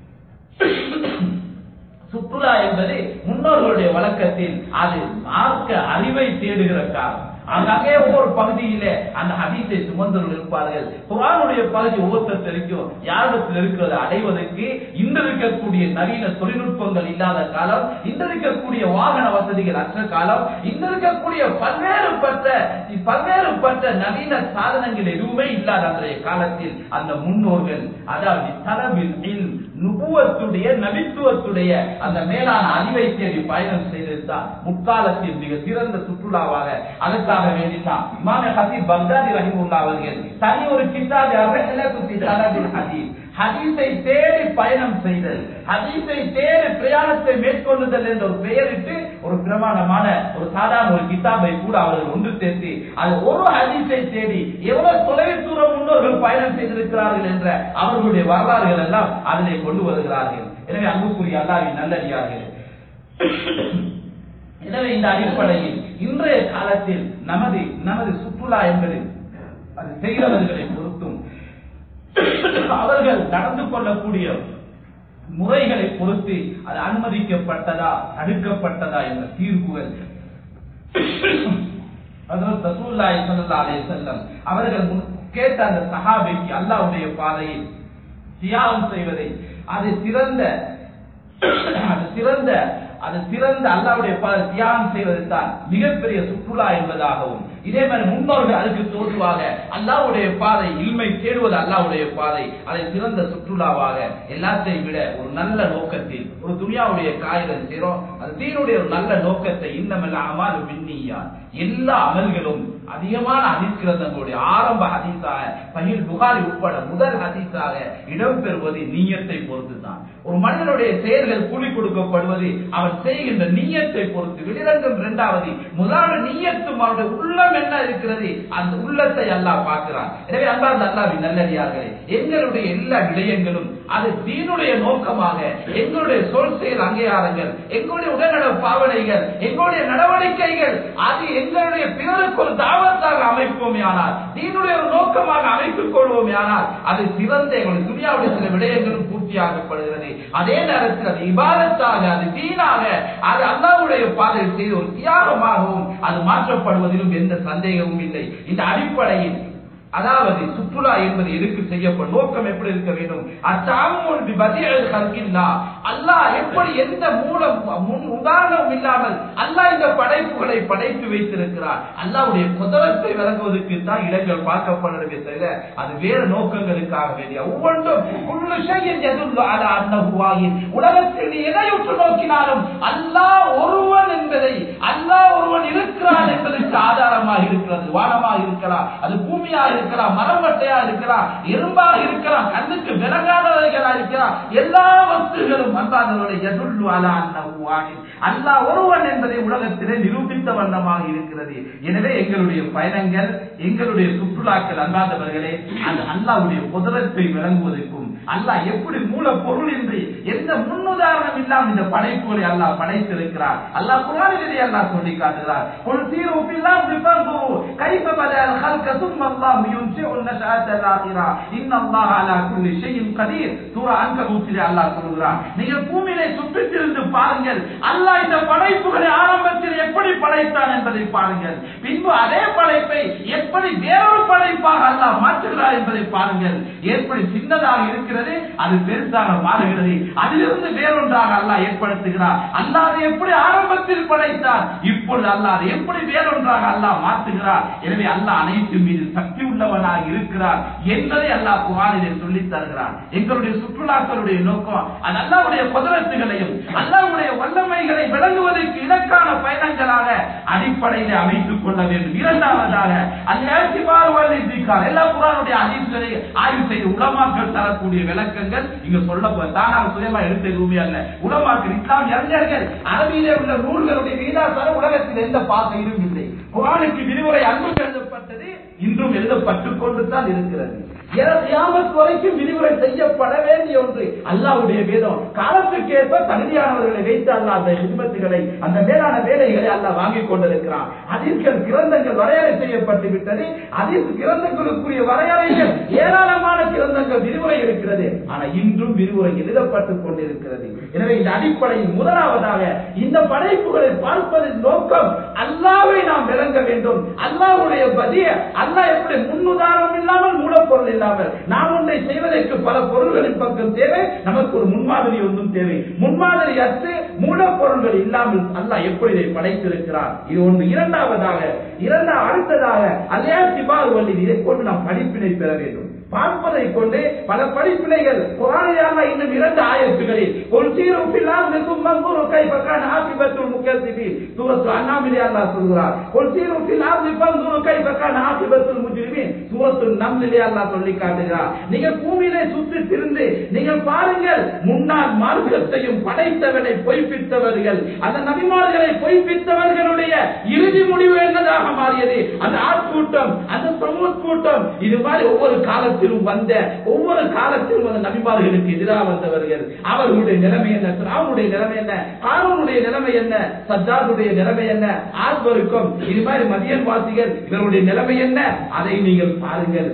சுற்றுலா என்பது முன்னோர்களுடைய வழக்கத்தில் அது மார்க்க அறிவை தேடுகிற காலம். அங்கே ஒவ்வொரு பகுதியிலே அந்த ஹதீஸை சுமந்தவர்கள் இருப்பார்கள். குர்ஆனுடைய பகுதி ஒவ்வொருத்தருக்கும் யாரிடத்தில் இருக்கிறது அடைவதற்கு இன்று இருக்கக்கூடிய நவீன தொழில்நுட்பங்கள் இல்லாத காலம், இன்று இருக்கக்கூடிய வாகன வசதிகள் அற்ற காலம், இன்று இருக்கக்கூடிய பல்வேறுபட்ட பல்வேறுபட்ட நவீன சாதனங்கள் எதுவுமே இல்லாத அன்றைய காலத்தில் அந்த முன்னோர்கள் அதாவது தலபில் இல்ம் நுபுவத்துடைய நபித்துவத்துடைய அந்த மேலான அறிவை தேடி பயணம் செய்ததுதான் முற்காலத்தில் மிக சிறந்த சுற்றுலாவாக அதற்காக வேண்டித்தான் இமாம் ஹதீப் பக்தாதி ரஹிமஹுல்லாஹ் அவர்கள் தனி ஒரு கிதாப் அர்ரஹலத்து ஃபீ தலபில் ஹதீஸ், ஹதீஸை தேடி பயணம் செய்தல், ஹதீஸை தேடி பிரயாணத்தை மேற்கொள்ளுதல் என்ற ஒரு பெயரிட்டு ஒரு பிரமாணமான ஒரு சாதாரண ஒரு கிதாபை கூட அவர்கள் ஒன்று சேர்த்து அது ஒரு ஹதீஸை தேடி எவ்வளவு தொலைவில் தூரம் முன்னோர்கள் பயணம் செய்திருக்கிறார்கள் என்ற அவர்களுடைய வரலாறுகள் எல்லாம் அதிலே கொண்டு வருகிறார்கள். எனவே அன்புக்குரிய அல்லாஹ்வின் நல்லடியார்களே, எனவே இந்த அடிப்படையில் இன்றைய காலத்தில் நமது நமது சுற்றுலா என்பது அது செய்கிறவர்களை பொறுத்தும் அவர்கள் நடந்து கொள்ளக்கூடிய முறைகளை பொறுத்து அது அனுமதிக்கப்பட்டதா தடுக்கப்பட்டதா என்ற தீர்ப்புகள் ஹஜ்ரத் ரசூலுல்லாஹி ஸல்லல்லாஹு அலைஹி வஸல்லம் அவர்கள் கேட்ட அந்த சஹாபிக்கு அல்லாஹ்வுடைய பாதையில் தியாகம் செய்வதை அது சிறந்த அது சிறந்த அது சிறந்த அல்லாஹ்வுடைய பாதை தியாகம் செய்வதுதான் மிகப்பெரிய சுற்றுலா என்பதாகவும், இதே மாதிரி முன்னோர்கள் அதுக்கு தோற்றுவாக அல்லாஹ்வுடைய பாதை இல்மை தேடுவது அல்லாஹ்வுடைய பாதை அதை சிறந்த சுற்றுலாவாக எல்லாத்தையும் விட ஒரு நல்ல நோக்கத்தில் ஒரு துனியாவுடைய காரியம் செய்றோம், அது தீனுடைய ஒரு நல்ல நோக்கத்தை இன்னமல் அமாலு பின்னியாத், எல்லா அமல்களும் அதிகமான ஹதீஸ் கிரந்தங்களுடைய ஆரம்ப ஹதீஸாக சஹீஹ் புகாரி உட்பட முதல் ஹதீஸாக இடம்பெறுவது நிய்யத்தை பொறுத்து தான். ஒரு மனிதனுடைய செயல்கள் கூலி கொடுக்கப்படுவது அவன் செய்கின்ற நிய்யத்தை பொறுத்து. வெளிரங்கம் இரண்டாவது, முதலாவது நிய்யத்தும் அவருடைய உள்ளம் என்ன இருக்கிறது அந்த உள்ளத்தை அல்லாஹ் பார்க்கிறான். எனவே அல்லாஹ் அல்லாஹ்வின் நல்லடியார்களே, எங்களுடைய எல்லா விடயங்களும் அது தீனுடைய நோக்கமாக எங்களுடைய சொல் செயல் அங்கீகாரங்கள், எங்களுடைய உடல்நல பாவனைகள், எங்களுடைய நடவடிக்கைகள் அது எங்களுடைய பிறருக்கு ஒரு தாவத்தாக அமைப்போமே ஆனால், தீனுடைய ஒரு நோக்கமாக அமைத்துக் கொள்வோமே ஆனால் அது சிறந்த எங்களுடைய துனியாவுடைய சில விடயங்களும் பூர்த்தியாகப்படுகிறது. அதே நேரத்தில் அது இபாதத்தாக, அது தீனாக, அது அல்லாஹ்வுடைய பாதையில் செய்த ஒரு தியாகமாகவும் அது மாற்றப்படுவதிலும் எந்த சந்தேகமும் இல்லை. இந்த அடிப்படையில் அதாவது சுற்றுலா என்பது எதுக்கு செய்யப்படும், நோக்கம் எப்படி இருக்க வேண்டும்? அல்லாஹ் எப்படி எந்த மூலம் முன் உதாரணம் இல்லாமல் அல்லாஹ் இந்த படைப்புகளை படைத்து வைத்திருக்கிறார். அல்லாஹ்வுடைய குதரத்தை விளங்குவதற்கு தான் இடங்கள் பார்க்கப்படுறதே தவிர அது வேறு நோக்கங்களுக்காக வேண்டிய ஒவ்வொன்றும் உலகத்தில் எதை உற்று நோக்கினாலும் அல்லாஹ் ஒருவன் என்பதை, அல்லாஹ் ஒருவன் இருக்கிறான் என்பதற்கு ஆதாரமாக இருக்கிறது. வானமாக இருக்கலாம், அது பூமியாக இருக்கலாம், மரமட்டையா இருக்கலாம், எறும்பாக இருக்கலாம், கண்ணுக்கு விளங்காதவைகளா இருக்கலாம், எல்லா வஸ்துகளும் அல்லாஹ் ஒருவன் என்பதை உலகத்திலே நிரூபித்த வண்ணமாக இருக்கிறது. எனவே எங்களுடைய பயணங்கள், எங்களுடைய சுற்றுலாக்கள் அல்லாதவர்களே அது அல்லாஹ்வுடைய குதரத்தை விளங்குவதற்கும், அல்லாஹ் எப்படி மூல பொருள் இன்றி எந்த முன்னுதாரணம் இல்லாமல் இந்த படைப்புகளை அல்லாஹ் படைத்திருக்கிறார். அல்லாஹ் குர்ஆனிலே அல்லாஹ் சொல்லி காட்டுகிறார், குல் சீரு ஃபில் அர்தி ஃபன்துரு கைஃப பதல் ஹல்க ثم الله ينشئ النشأة الآخرة إن الله على كل شيء قدير. சூரா அன்கபூத்திலே அல்லாஹ் சொல்கிறார், நீங்கள் பூமியிலே சுற்றித் திரிந்து பாருங்கள், அல்லாஹ் இந்த படைப்புகளை ஆரம்பத்தில் எப்படி படைத்தான் என்பதை பாருங்கள், பின்பு அதே படைப்பை எப்படி வேறொரு படைப்பாக அல்லாஹ் மாற்றுகிறார் என்பதை பாருங்கள். எப்படி சின்னதாக இருக்கிறது அது பெருசாக மாறுகிறது, அதிலிருந்து வேறொன்றாக அல்லாஹ் ஏற்படுத்துகிறார். அல்லாஹ் அதை எப்படி ஆரம்பத்தில் படைத்தார், இப்பொழுது அல்லாஹ் அதை எப்படி வேறொன்றாக அல்லாஹ் மாற்றுகிறார். எனவே அல்லாஹ் அனைத்து மீது சக்தி உள்ளவனாக இருக்கிறார் என்பதை அல்லாஹ் குர்ஆனிலே சொல்லித் தருகிறார். எங்களுடைய சுற்றுலாக்களுடைய நோக்கம் அது அல்லாஹ்வுடைய குதரத்துகளையும் அல்லாஹ்வுடைய வல்லமைகளை விளங்குவதற்கு இலக்கான பயணங்களாக அடிப்படையிலே அமைத்துக் கொள்ள வேண்டும். இரண்டாவதாக அல்-இஅ்திபார் வல்-இத்கார், எல்லா குர்ஆனுடைய ஹதீஸ்களை ஆய்வு செய்து உலமாக்கள் தரக்கூடிய விளக்கங்கள் இங்கு சொல்லப்பட்ட தானாக சுயமா எடுத்த எதுவுமே அல்ல. உலமாக்கள், இஸ்லாம் அறிஞர்கள், அரபியிலே உள்ள நூல்களுடைய விகிதாசாரம் உலகத்தில் எந்த பாதையிலும் இல்லை. குர்ஆனுக்கு விரிவுரை அன்பு எழுதப்பட்டது, இன்றும் எழுதப்பட்டுக் கொண்டுதான் இருக்கிறது. கியாமத் வரைக்கும் விரிவுரை செய்யப்பட வேண்டிய ஒன்று அல்லாஹ்வுடைய வேதம். காலத்துக்கு ஏற்ப தகுதியானவர்களை வைத்து அல்லாஹ் அந்த ஹிதமத்துகளை, அந்த மேலான வேலைகளை அல்லாஹ் வாங்கிக் கொண்டிருக்கிறான். ஹதீஸ்கள் கிரந்தங்கள் வரையறை செய்யப்பட்டு விட்டது. ஹதீஸ் கிரந்தங்களுக்குரிய வரையறைகள் ஏராளமான கிரந்தங்கள் விரிவுரை இருக்கிறது. ஆனால் இன்றும் விரிவுரை எழுதப்பட்டுக் கொண்டிருக்கிறது. எனவே இந்த அடிப்படையில் முதலாவதாக இந்த படைப்புகளை பார்ப்பதன் நோக்கம் அல்லாஹ்வை நாம் விளங்க வேண்டும். அல்லாஹ்வுடைய பதிய, அல்லாஹ் எப்படி முன்னுதாரணம் இல்லாமல் மூலப்பொருள் இல்லாமல் நாம் ஒன்றை செய்வதற்கு பல பொருள்களின் பக்கம் தேவை, நமக்கு ஒரு முன்மாதிரி ஒன்றும் தேவை. முன்மாதிரி அற்று மூலப்பொருள்கள் இல்லாமல் அல்லாஹ் எப்படி இதை படைத்திருக்கிறார், இது ஒன்று. இரண்டாவதாக இரண்டாம் அடுத்ததாக அல்-இஅ்திபார் வல்-இத்கார், இதை கொண்டு நாம் படிப்பினை பெற வேண்டும். பார்ப்பதை கொண்டு பல படிப்பினைகள் குர்ஆனில் இன்னும் இரண்டு ஆயத்துகளில் குல் சீரு ஃபில் அர்தி ثم انظروا كيف كان عاقبة المكذبين, சூரத்து அன்ஆமிலே அல்லாஹ் சொல்கிறார். குல் சீரு ஃபில் அர்தி فانظروا كيف كان عاقبة المجرمين, சூரத்து நம்லிலே அல்லாஹ் சொல்லி காட்டுகிறார். நீங்கள் பூமியிலே சுற்றி திரிந்து நீங்கள் பாருங்கள், முன்னால் மார்க்கத்தையும் படைத்தவனை பொய்ப்பித்தவர்கள், அந்த நபிமார்களை பொய்ப்பித்தவர்களுடைய இறுதி முடிவு என்னதாக மாறியது. அந்த ஆட்கூட்டம், அந்த சமூத் கூட்டம், இது மாதிரி ஒவ்வொரு காலத்தில் வந்த ஒவ்வொரு காலத்திலும் அந்த நபிமார்களுக்கு எதிராக வந்தவர்கள், அவர்களுடைய நிலைமை என்ன, ஃபிரௌனுடைய நிலைமை என்ன, காரூனுடைய நிலைமை என்ன, சஜ்ஜாதுடைய நிலைமை என்ன, ஆர்வருக்கும் இது மாதிரி மதியன் வாசிகள் இவருடைய நிலைமை என்ன, அதை நீங்கள் பாருங்கள்.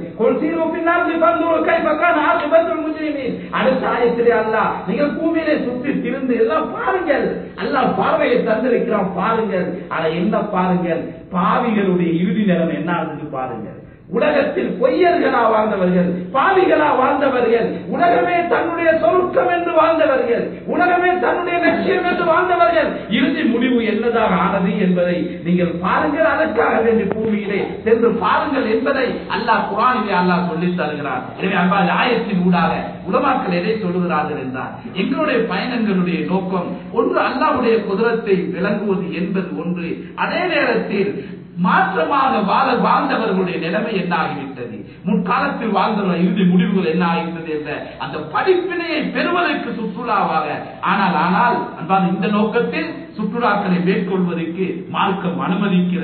அடுத்த ஆயத்திலே அல்லாஹ் நீங்கள் பூமியிலே சுற்றி திருந்து எல்லாம் பாருங்கள், அல்லாஹ் பார்வையை தந்திருக்கிறான், பாருங்கள். அதை என்ன பாருங்கள், பாவிகளுடைய இறுதி நிலைமை என்ன ஆகுது பாருங்கள். உலகத்தில் பொய்யர்களா வாழ்ந்தவர்கள், பாவிகளா வாழ்ந்தவர்கள், உலகமே தன்னுடைய சொர்க்கம் என்று வாழ்ந்தவர்கள், உலகமே தன்னுடைய லட்சியம் என்று வாழ்ந்தவர்கள், இறுதி முடிவு என்னதாக ஆனது என்பதை நீங்கள் பாருங்கள். அதற்காக வேண்டிய பூமியிலே சென்று பாருங்கள் என்பதை அல்லாஹ் குர்ஆனிலே அல்லாஹ் சொல்லித் தருகிறார். எனவே அந்த ஆயத்தின் ஊடாக உலமாக்கள் எதை சொல்லுகிறார்கள் என்றால், எங்களுடைய பயணங்களுடைய நோக்கம் ஒன்று அல்லாஹ்வுடைய குதரத்தை விளங்குவது என்பது ஒன்று. அதே நேரத்தில் மாற்றமாக வாழ வாழ்ந்தவர்களுடைய நிலைமை என்ன ஆகிவிட்டது, முற்காலத்தில் வாழ்ந்தவர்கள் இறுதி முடிவுகள் என்ன ஆகிவிட்டது என்ற அந்த படிப்பினையை பெறுவதற்கு சுற்றுலாவாக. ஆனால் ஆனால் அன்பான இந்த நோக்கத்தில் சுற்றுலாக்களை மேற்கொள்வதற்கு மார்க்கம் அனுமதிக்கிறது.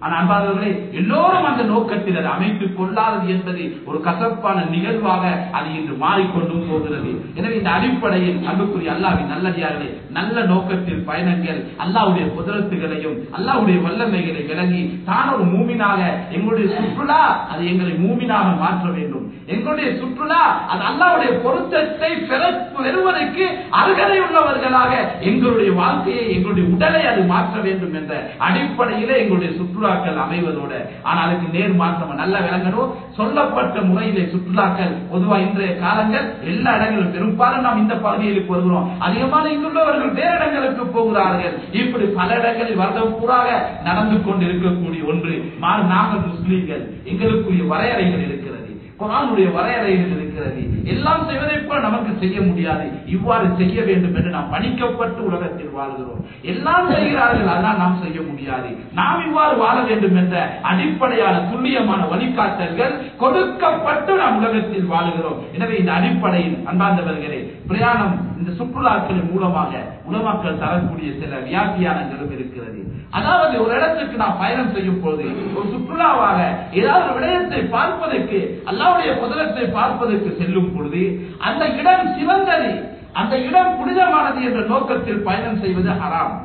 ஆனா அன்பானவர்களே, எல்லோரும் அந்த நோக்கத்தில் அதை அமைத்துக் கொள்ளாதது என்பது ஒரு கசப்பான நிகழ்வாக அது இன்று மாறிக்கொண்டும் போகிறது. எனவே இந்த அடிப்படையில் அன்புக்குரிய அல்லாஹ்வின் நல்லடியார்களே, நல்ல நோக்கத்தில் பயணங்கள் அல்லாஹ்வுடைய குதிரத்துகளையும் அல்லாஹ்வுடைய வல்லமைகளை விளங்கி தான் ஒரு மூமினாக எங்களுடைய சுற்றுலா அது எங்களை மூமினாக மாற்ற வேண்டும். எங்களுடைய சுற்றுலா அது அல்லாஹ்வுடைய பொருத்தத்தை பெறுவதற்கு அருகதை உள்ளவர்களாக எங்களுடைய வாழ்க்கையை எங்களுடைய உடலை அது மாற்ற வேண்டும் என்ற அடிப்படையிலே எங்களுடைய சுற்றுலாக்கள் அமைவதோடு, ஆனால் அதுக்கு நேர் மாற்றம் நல்ல விளங்கணும். சொல்லப்பட்ட முறையிலே சுற்றுலாக்கள் பொதுவாக இன்றைய காலங்கள் எல்லா இடங்களும் பெரும்பாலும் நாம் இந்த பகுதியில் வருகிறோம், அதிகமான இங்குள்ளவர்கள் வேறு இடங்களுக்கு போகிறார்கள். இப்படி பல இடங்களில் வருடம் பூராக நடந்து கொண்டு இருக்கக்கூடிய ஒன்று. நாங்கள் முஸ்லீம்கள், எங்களுக்குரிய வரையறைகள் இருக்கிறது, குர்ஆனுடைய வரையறைகள் இருக்கிறது. எல்லாம் செய்வதை போல நமக்கு செய்ய முடியாது, இவ்வாறு செய்ய வேண்டும் என்று நாம் பணிக்கப்பட்டு உலகத்தில் வாழ்கிறோம். எல்லாம் செய்கிறார்கள், அதனால் நாம் செய்ய முடியாது, நாம் இவ்வாறு வாழ வேண்டும் என்ற அடிப்படையான துல்லியமான வழிகாட்டல்கள் கொடுக்கப்பட்டு நாம் உலகத்தில் வாழுகிறோம். எனவே இந்த அடிப்படையில் அன்பார்ந்தவர்களே, பிரயாணம் இந்த சுற்றுலாக்களின் மூலமாக உலமாக்கள் தரக்கூடிய சில வியாக்கியானங்களும் இருக்கிறது. அதாவது ஒரு இடத்துக்கு நாம் பயணம் செய்யும் போது ஒரு சுற்றுலாவாக ஏதாவது ஒரு விடயத்தை பார்ப்பதற்கு அல்லாஹ்வுடைய குதிரத்தை பார்ப்பதற்கு செல்லும் பொழுது அந்த இடம் சிறந்தது, அந்த இடம் புனிதமானது என்ற நோக்கத்தில் பயணம் செய்வது ஹராம்.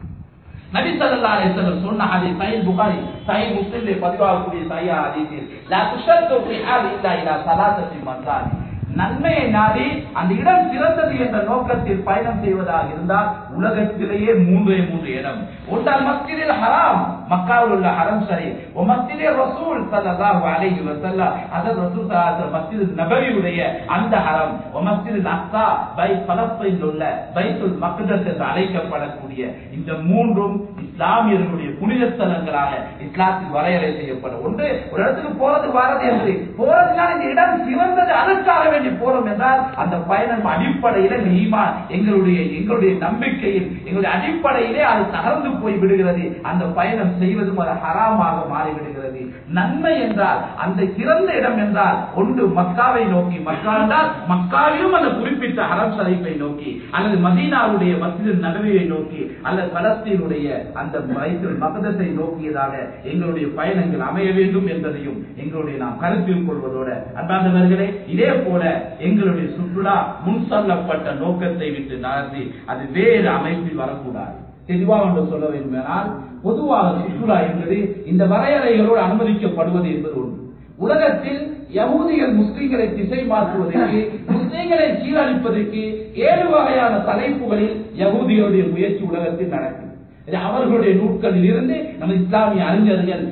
நபி ஸல்லல்லாஹு அலைஹி வஸல்லம் சொன்ன ஹதீஸ் சஹீஹ் புகாரி சஹீஹ் முஸ்லிமில் பதிவாகக்கூடிய சஹீஹ் ஹதீஸில் லா துஷத்து ரிஹால் இல்லா இலா ஸலாஸத்தி மஸாஜி, நன்மையை நாடி அந்த இடம் சிறந்தது என்ற நோக்கத்தில் பயணம் செய்வதாக இருந்தால் உலகத்திலேயே மூன்றே மூன்று இடம். ஒன்றால் மஸ்ஜிதில் ஹராம், மக்காவில் உள்ள ஹரம் ஷரீஃப், வ மஸ்ஜிதில் ரசூல் ஸல்லல்லாஹு அலைஹி வஸல்லம், அதர் ரசூல் ஸல்லல்லாஹு மஸ்ஜித் நபவியுடைய அந்த ஹரம், வ மஸ்ஜிதில் அக்ஸா பைத் பலஸ்தீனில் உள்ள பைத்துல் மக்தஸ் என்று அழைக்கப்படக்கூடிய இந்த மூன்றும் இஸ்லாமியர்களுடைய புனித ஸ்தலங்களாக இஸ்லாத்தில் வரையறை செய்யப்படும். ஒன்று, ஒரு இடத்துக்கு போறது வாரது என்று போறதுனால் இந்த இடம் சிறந்தது அதற்காக வேண்டி போறோம் என்றால் அந்த பயணம் அடிப்படையில ஈமான் எங்களுடைய எங்களுடைய நம்பிக்கையில் எங்களுடைய அடிப்படையிலே அது தகர்ந்து போய் விடுகிறது. அந்த பயணம் செய்வதும் அது ஹராமாக மாறிவிடுகிறது. நன்மை என்றால் அந்த சிறந்த இடம் என்றால் ஒன்று மக்காவை நோக்கி, மக்கா என்றால் மக்காவிலும் அந்த குறிப்பிட்ட ஹரம் ஷரீஃபை நோக்கி, அல்லது மதீனாவுடைய மஸ்ஜித் நபவியை நோக்கி, அல்லது பலஸ்தீனுடைய அந்த பைத்துல் மக்தஸை நோக்கியதாக எங்களுடைய பயணங்கள் அமைய வேண்டும் என்பதையும் எங்களுடைய நாம் கருத்தில் கொள்வதோடு அன்பார்ந்தவர்களே, இதே போல எங்களுடைய சுற்றுலா முன் சொல்லப்பட்ட நோக்கத்தை விட்டு நகர்த்தி அது வேறு அமைப்பில் வரக்கூடாது. தெளிவாக என்று சொல்ல வேண்டுமானால் பொதுவாக சுற்றுலா என்பது இந்த வரையறைகளோடு அனுமதிக்கப்படுவது என்பது ஒன்று. உலகத்தில் யஹூதிகள் முஸ்லிம்களை திசை மாற்றுவதற்கு, முஸ்லிம்களை சீரழிப்பதற்கு ஏழு வகையான தலைப்புகளில் யஹூதிகளுடைய முயற்சி உலகத்தில் நடக்கும். அவர்களுடைய நூட்களில் இருந்து நம்ம இஸ்லாமிய அறிஞர்கள்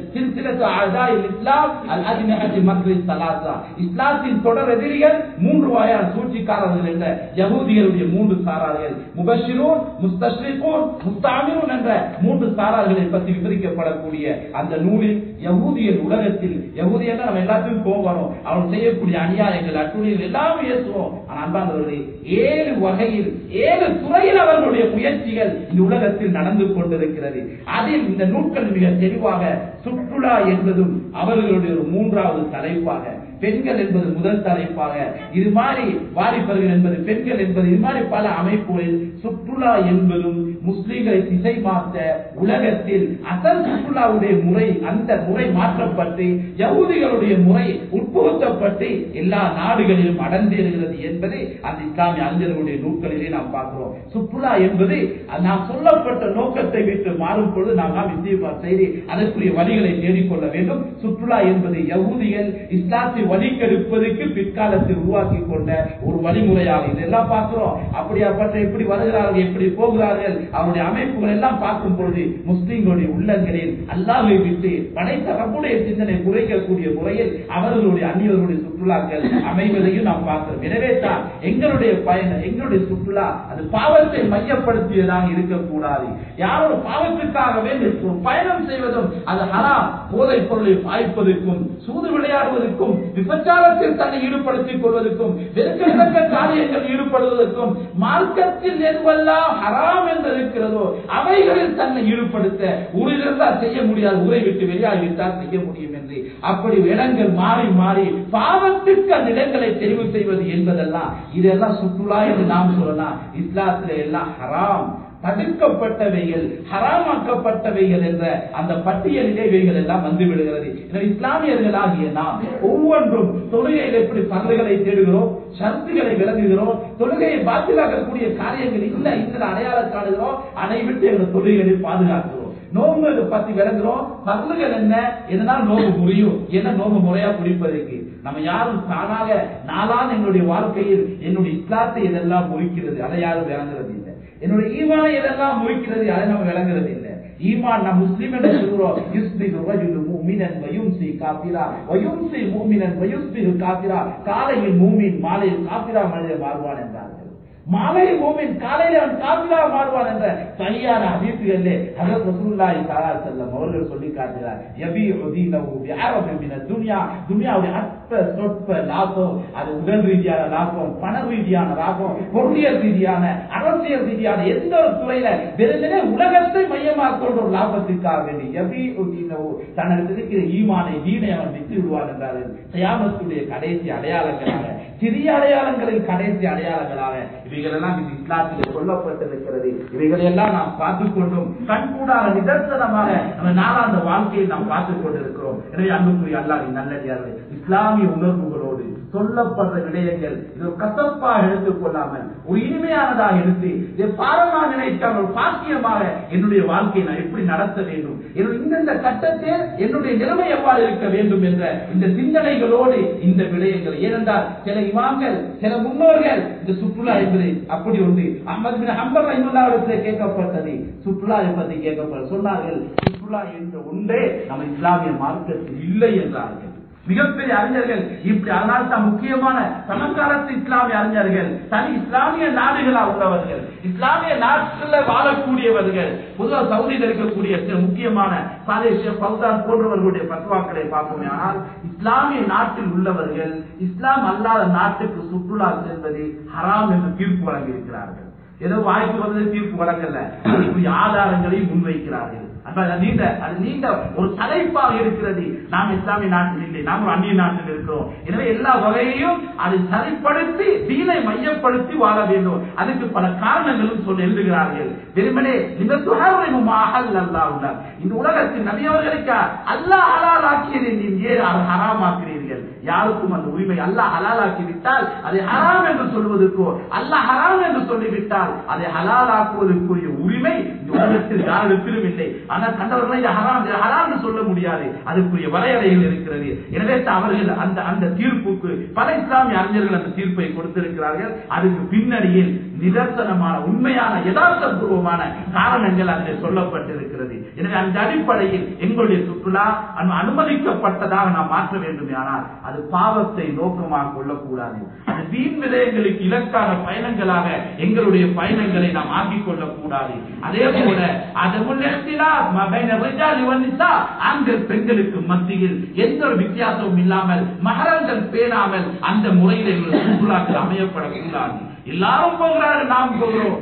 இஸ்லாத்தின் தொடர் எதிரிகள் மூன்று வகையான சூழ்ச்சிக்காரர்கள் என்ற யஹூதிகளுடைய மூன்று சாரார்கள், முபஷிரூன், முஸ்தஷ்ரிகூன், முஸ்தாமிரூன் என்ற மூன்று சாரார்களை பற்றி விவரிக்கப்படக்கூடிய அந்த நூலில் யஹூதியல் உலகத்தில் யஹூதியெல்லாம் நம்ம எல்லாத்தையும் போகணும், அவன் செய்யக்கூடிய அநியாயங்கள் அட்டுழியங்கள் எல்லாமே ஏசுவோம். ஆனால் அன்பானவர்களே, ஏழு வகையில் ஏழு துறையில் அவர்களுடைய முயற்சிகள் இந்த உலகத்தில் நடந்து கொண்டிருக்கிறது. அதில் இந்த நூட்கள் மிக தெளிவாக சுற்றுலா என்பதும் அவர்களுடைய ஒரு மூன்றாவது தலைப்பாக, பெண்கள் என்பது முதல் தலைப்பாக, இது மாதிரி வாலிபர்கள் என்பது பெண்கள் என்பது, இது மாதிரி பல அமைப்புகளில் சுற்றுலா என்பதும் முஸ்லிம்களை திசை மாற்ற உலகத்தில் அசல் சுற்றுலாவுடைய முறை அந்த முறை மாற்றப்பட்டு யஹூதிகளுடைய முறை உட்புகுத்தப்பட்டு எல்லா நாடுகளிலும் அடர்ந்திருக்கிறது என்பதை அந்த இஸ்லாமிய அறிஞர்களுடைய நூல்களிலே நாம் பார்க்கிறோம். சுற்றுலா என்பது நாம் சொல்லப்பட்ட நோக்கத்தை விட்டு மாறும் பொழுது நாம் நாம் செய்து அதற்குரிய வழிகளை தேடிக்கொள்ள வேண்டும். சுற்றுலா என்பது யஹூதிகள் இஸ்லாத்தை வழிகெடுப்பதற்கு பிற்காலத்தில் உருவாக்கி கொண்ட ஒரு வழிமுறையாக இதெல்லாம் பார்க்கிறோம். அப்படியாப்பட்ட எப்படி வருகிறார்கள், எப்படி போகிறார்கள், அவருடைய அமைப்புகள் எல்லாம் பார்க்கும் பொழுது முஸ்லிம்களுடைய உள்ளங்களில் அல்லாஹ்வை விட்டு படைத்த ரப்புடைய சிந்தனை குறைக்கக்கூடிய முறையில் அவர்களுடைய அந்நியர்களுடைய சுற்றுலாக்கள் அமைவதையும் நாம் பார்க்கிறோம். எனவே தான் எங்களுடைய பயணம் எங்களுடைய சுற்றுலா அது பாவத்தை மையப்படுத்தியதாக இருக்கக்கூடாது. யாரோ பாவத்திற்காக வேண்டி பயணம் செய்வதும் அது ஹராம், போதைப் பொருளை பாய்ப்பதற்கும் சூது விளையாடுவதற்கும் விபச்சாரத்தில் தன்னை ஈடுபடுத்திக் கொள்வதற்கும் வெறுக்கத்தக்க காரியங்கள் ஈடுபடுவதற்கும் மார்க்கத்தில் எதுவெல்லாம் ஹராம் என்று இருக்கிறதோ அவைகளில் தன்னை ஈடுபடுத்த ஊரிலிருந்தால் செய்ய முடியாது, ஊரை விட்டு வெளியாகிவிட்டால் செய்ய முடியும் என்று அப்படி இடங்கள் மாறி மாறி பாவத்திற்கு அந்த இடங்களை தெரிவு செய்வது என்பதெல்லாம் இதெல்லாம் சுற்றுலா என்று நாம் சொல்லலாம். இஸ்லாத்திலே எல்லாம் ஹராம். தடுக்கப்பட்டவைகள், ஹராமாக்கப்பட்டவைகள் என்ற அந்த பட்டியலிலே இவைகள் எல்லாம் வந்து விடுகிறது. இஸ்லாமியர்களாகிய நாம் ஒவ்வொன்றும் தொழுகையில் எப்படி பங்குகளை தேடுகிறோம், ஷர்த்துகளை விளங்குகிறோம், தொழுகையை பாத்திலாக்கக்கூடிய காரியங்கள் இல்லை இந்த அடையாளம் காணுகிறோம், அதை விட்டு எங்கள் தொழுகைகளை பாதுகாக்கிறோம். நோம்பு பத்தி விளங்குறோம், பங்குகள் என்ன, எதனால் நோம்பு முறியும், என்ன நோம்பு முறையா குடிப்பதற்கு. நம்ம யாரும் தானாக நாளான என்னுடைய வாழ்க்கையில் என்னுடைய இஸ்லாத்தை எதெல்லாம் முறிக்கிறது அதை யாரும் விளங்குறது இல்லை. என்னுடைய ஈமானை எதெல்லாம் முறிக்கிறது அதை நம்ம விளங்குறது இல்லை. ஈமான் நாம் முஸ்லிம் என்று சொல்கிறோம். யுஸ்பிஹு ரஜுலு முஃமினன் வ யும்சி காஃபிரா வ யும்சி முஃமினன் வ யுஸ்பிஹு காஃபிரா. காலையில் மூமின், மாலையில் காஃபிரா மனிதன் மாறுவான் என்றார்கள். மாலையில் மூமின், காலையில் அவன் காஃபிரா மாறுவான் என்ற சரியான ஹதீஸ்களிலே ஹஜ்ரத் ரசூலுல்லாஹி ஸல்லல்லாஹு அலைஹி வஸல்லம் அவர்கள் சொல்லி காட்டுகிறார். யபீஉ தீனஹு பிஅரபி மின துன்யா. துன்யாவுடைய அற்ப சொற்ப லாபம், அது உடல் ரீதியான லாபம், பண ரீதியான லாபம், பொருளியல் ரீதியான, அரசியல் ரீதியான எந்த ஒரு துறையில வெறுமனே உலகத்தை மையமாக கொண்ட ஒரு லாபத்திற்காக வேண்டி யபீஉ தீனஹு தனது இருக்கிற ஈமானை, தீனை அவன் விட்டு விடுவான் என்றார்கள். கியாமத்துடைய கடைசி அடையாளங்களாக, சிறிய அடையாளங்களில் கடைசி அடையாளங்களாக இவைகள் எல்லாம் இது இஸ்லாத்தில் சொல்லப்பட்டிருக்கிறது. இவைகளை எல்லாம் நாம் பார்த்துக் கொண்டும் கண்கூடாக நிதர்சனமாக நம்ம நாளாந்த வாழ்க்கையை நாம் பார்த்துக் கொண்டிருக்கிறோம். எனவே அன்புக்குரிய அல்லாஹ்வின் நல்லடியார்களே, இஸ்லாமிய உணர்வுகளோடு சொல்லப்படுற விடயங்கள் இது ஒரு கசப்பாக எடுத்துக் கொள்ளாமல் ஒரு இனிமையானதாக எடுத்து இதை பாரமாக நினைத்தால் ஒரு பாக்கியமாக என்னுடைய வாழ்க்கையை நான் எப்படி நடத்த வேண்டும், இந்த கட்டத்தில் என்னுடைய நிலைமை எவ்வாறு இருக்க வேண்டும் என்ற இந்த சிந்தனைகளோடு இந்த விடயங்கள். ஏனென்றால் சில இமாம்கள், சில முன்னோர்கள் இந்த சுற்றுலா என்பது அப்படி ஒன்று அஹ்மத் பின் ஹம்பல் ரஹிமத்துல்லாஹி கேட்கப்பட்டது, சுற்றுலா என்பதை கேட்கப்பட்ட சொன்னார்கள், சுற்றுலா என்ற ஒன்றே நம்ம இஸ்லாமிய மார்க்கத்தில் இல்லை என்றார்கள். மிகப்பெரிய அறிஞர்கள் இப்படி. அதனால் தான் முக்கியமான சமகாலத்து இஸ்லாமிய அறிஞர்கள் தனி இஸ்லாமிய நாடுகளா உள்ளவர்கள், இஸ்லாமிய நாட்டில் வாழக்கூடியவர்கள், பொதுவாக சவுதியில் இருக்கக்கூடிய சில முக்கியமான சாலேஷ் பௌதான் போன்றவர்களுடைய பத்வாக்களை பார்ப்போமே. ஆனால் இஸ்லாமிய நாட்டில் உள்ளவர்கள் இஸ்லாம் அல்லாத நாட்டுக்கு சுற்றுலா செல்வது ஹராம் என்று தீர்ப்பு வழங்கி இருக்கிறார்கள். ஏதோ வாய்ப்பு வந்து தீர்ப்பு வழங்கல, ஆதாரங்களையும் முன்வைக்கிறார்கள். நீண்ட அது நீண்ட ஒரு தலைப்பாக இருக்கிறது. நாம் இஸ்லாமிய நாட்டில் இல்லை, நாம் ஒரு அந்நிய நாட்டில் இருக்கிறோம். எனவே எல்லா வகையையும் அதை சரிப்படுத்தி தீனை மையப்படுத்தி வாழ வேண்டும். அதுக்கு பல காரணங்களும் சொல்லி எழுதுகிறார்கள். வெறுமனே இந்த இந்த உலகத்தில் நபி அவர்களுக்கு அல்லாஹ் ஹலால் ஆக்கியதை நீங்கள் ஏன் ஹராமாக்கிறீர்கள்? யாருக்கும் அந்த உரிமை அல்லாஹ் ஹலாலாக்கி விட்டால் அதை ஹராம் என்று சொல்வதற்கோ, அல்லாஹ் ஹராம் என்று சொல்லிவிட்டால் அதை ஹலால் ஆக்குவதற்குரிய உரிமை இந்த உலகத்தில் யாருக்கும் இல்லை. ஆனால் கண்டவர்களை ஹராம் ஹராம் சொல்ல முடியாது, அதுக்குரிய வரையறைகள் இருக்கிறது. எனவே அவர்கள் அந்த அந்த தீர்ப்புக்கு பல இஸ்லாமிய அறிஞர்கள் அந்த தீர்ப்பை கொடுத்திருக்கிறார்கள். அதுக்கு பின்னணியில் நிதர்சனமான உண்மையான யதார்த்தபூர்வமான காரணங்கள் அதில் சொல்லப்பட்டிருக்கிறது. எனவே அந்த அடிப்படையில் எங்களுடைய சுற்றுலா அனுமதிக்கப்பட்டதாக நாம் மாற்ற வேண்டும். ஆனால் அது பாவத்தை நோக்கமாக கொள்ளக்கூடாது. அது வீண் விடயங்களுக்கு இலக்கான பயணங்களாக எங்களுடைய பயணங்களை நாம் ஆக்கிக் கொள்ளக் கூடாது. அதே போல ஆண்கள் பெண்களுக்கு மத்தியில் எந்த ஒரு வித்தியாசமும் இல்லாமல் மஹரங்கள் பேணாமல் அந்த முறையில் எங்களுடைய சுற்றுலாக்கள் அமையப்படக்கூடாது. எல்லாரும் போகிறார்கள், நாம் போகிறோம்.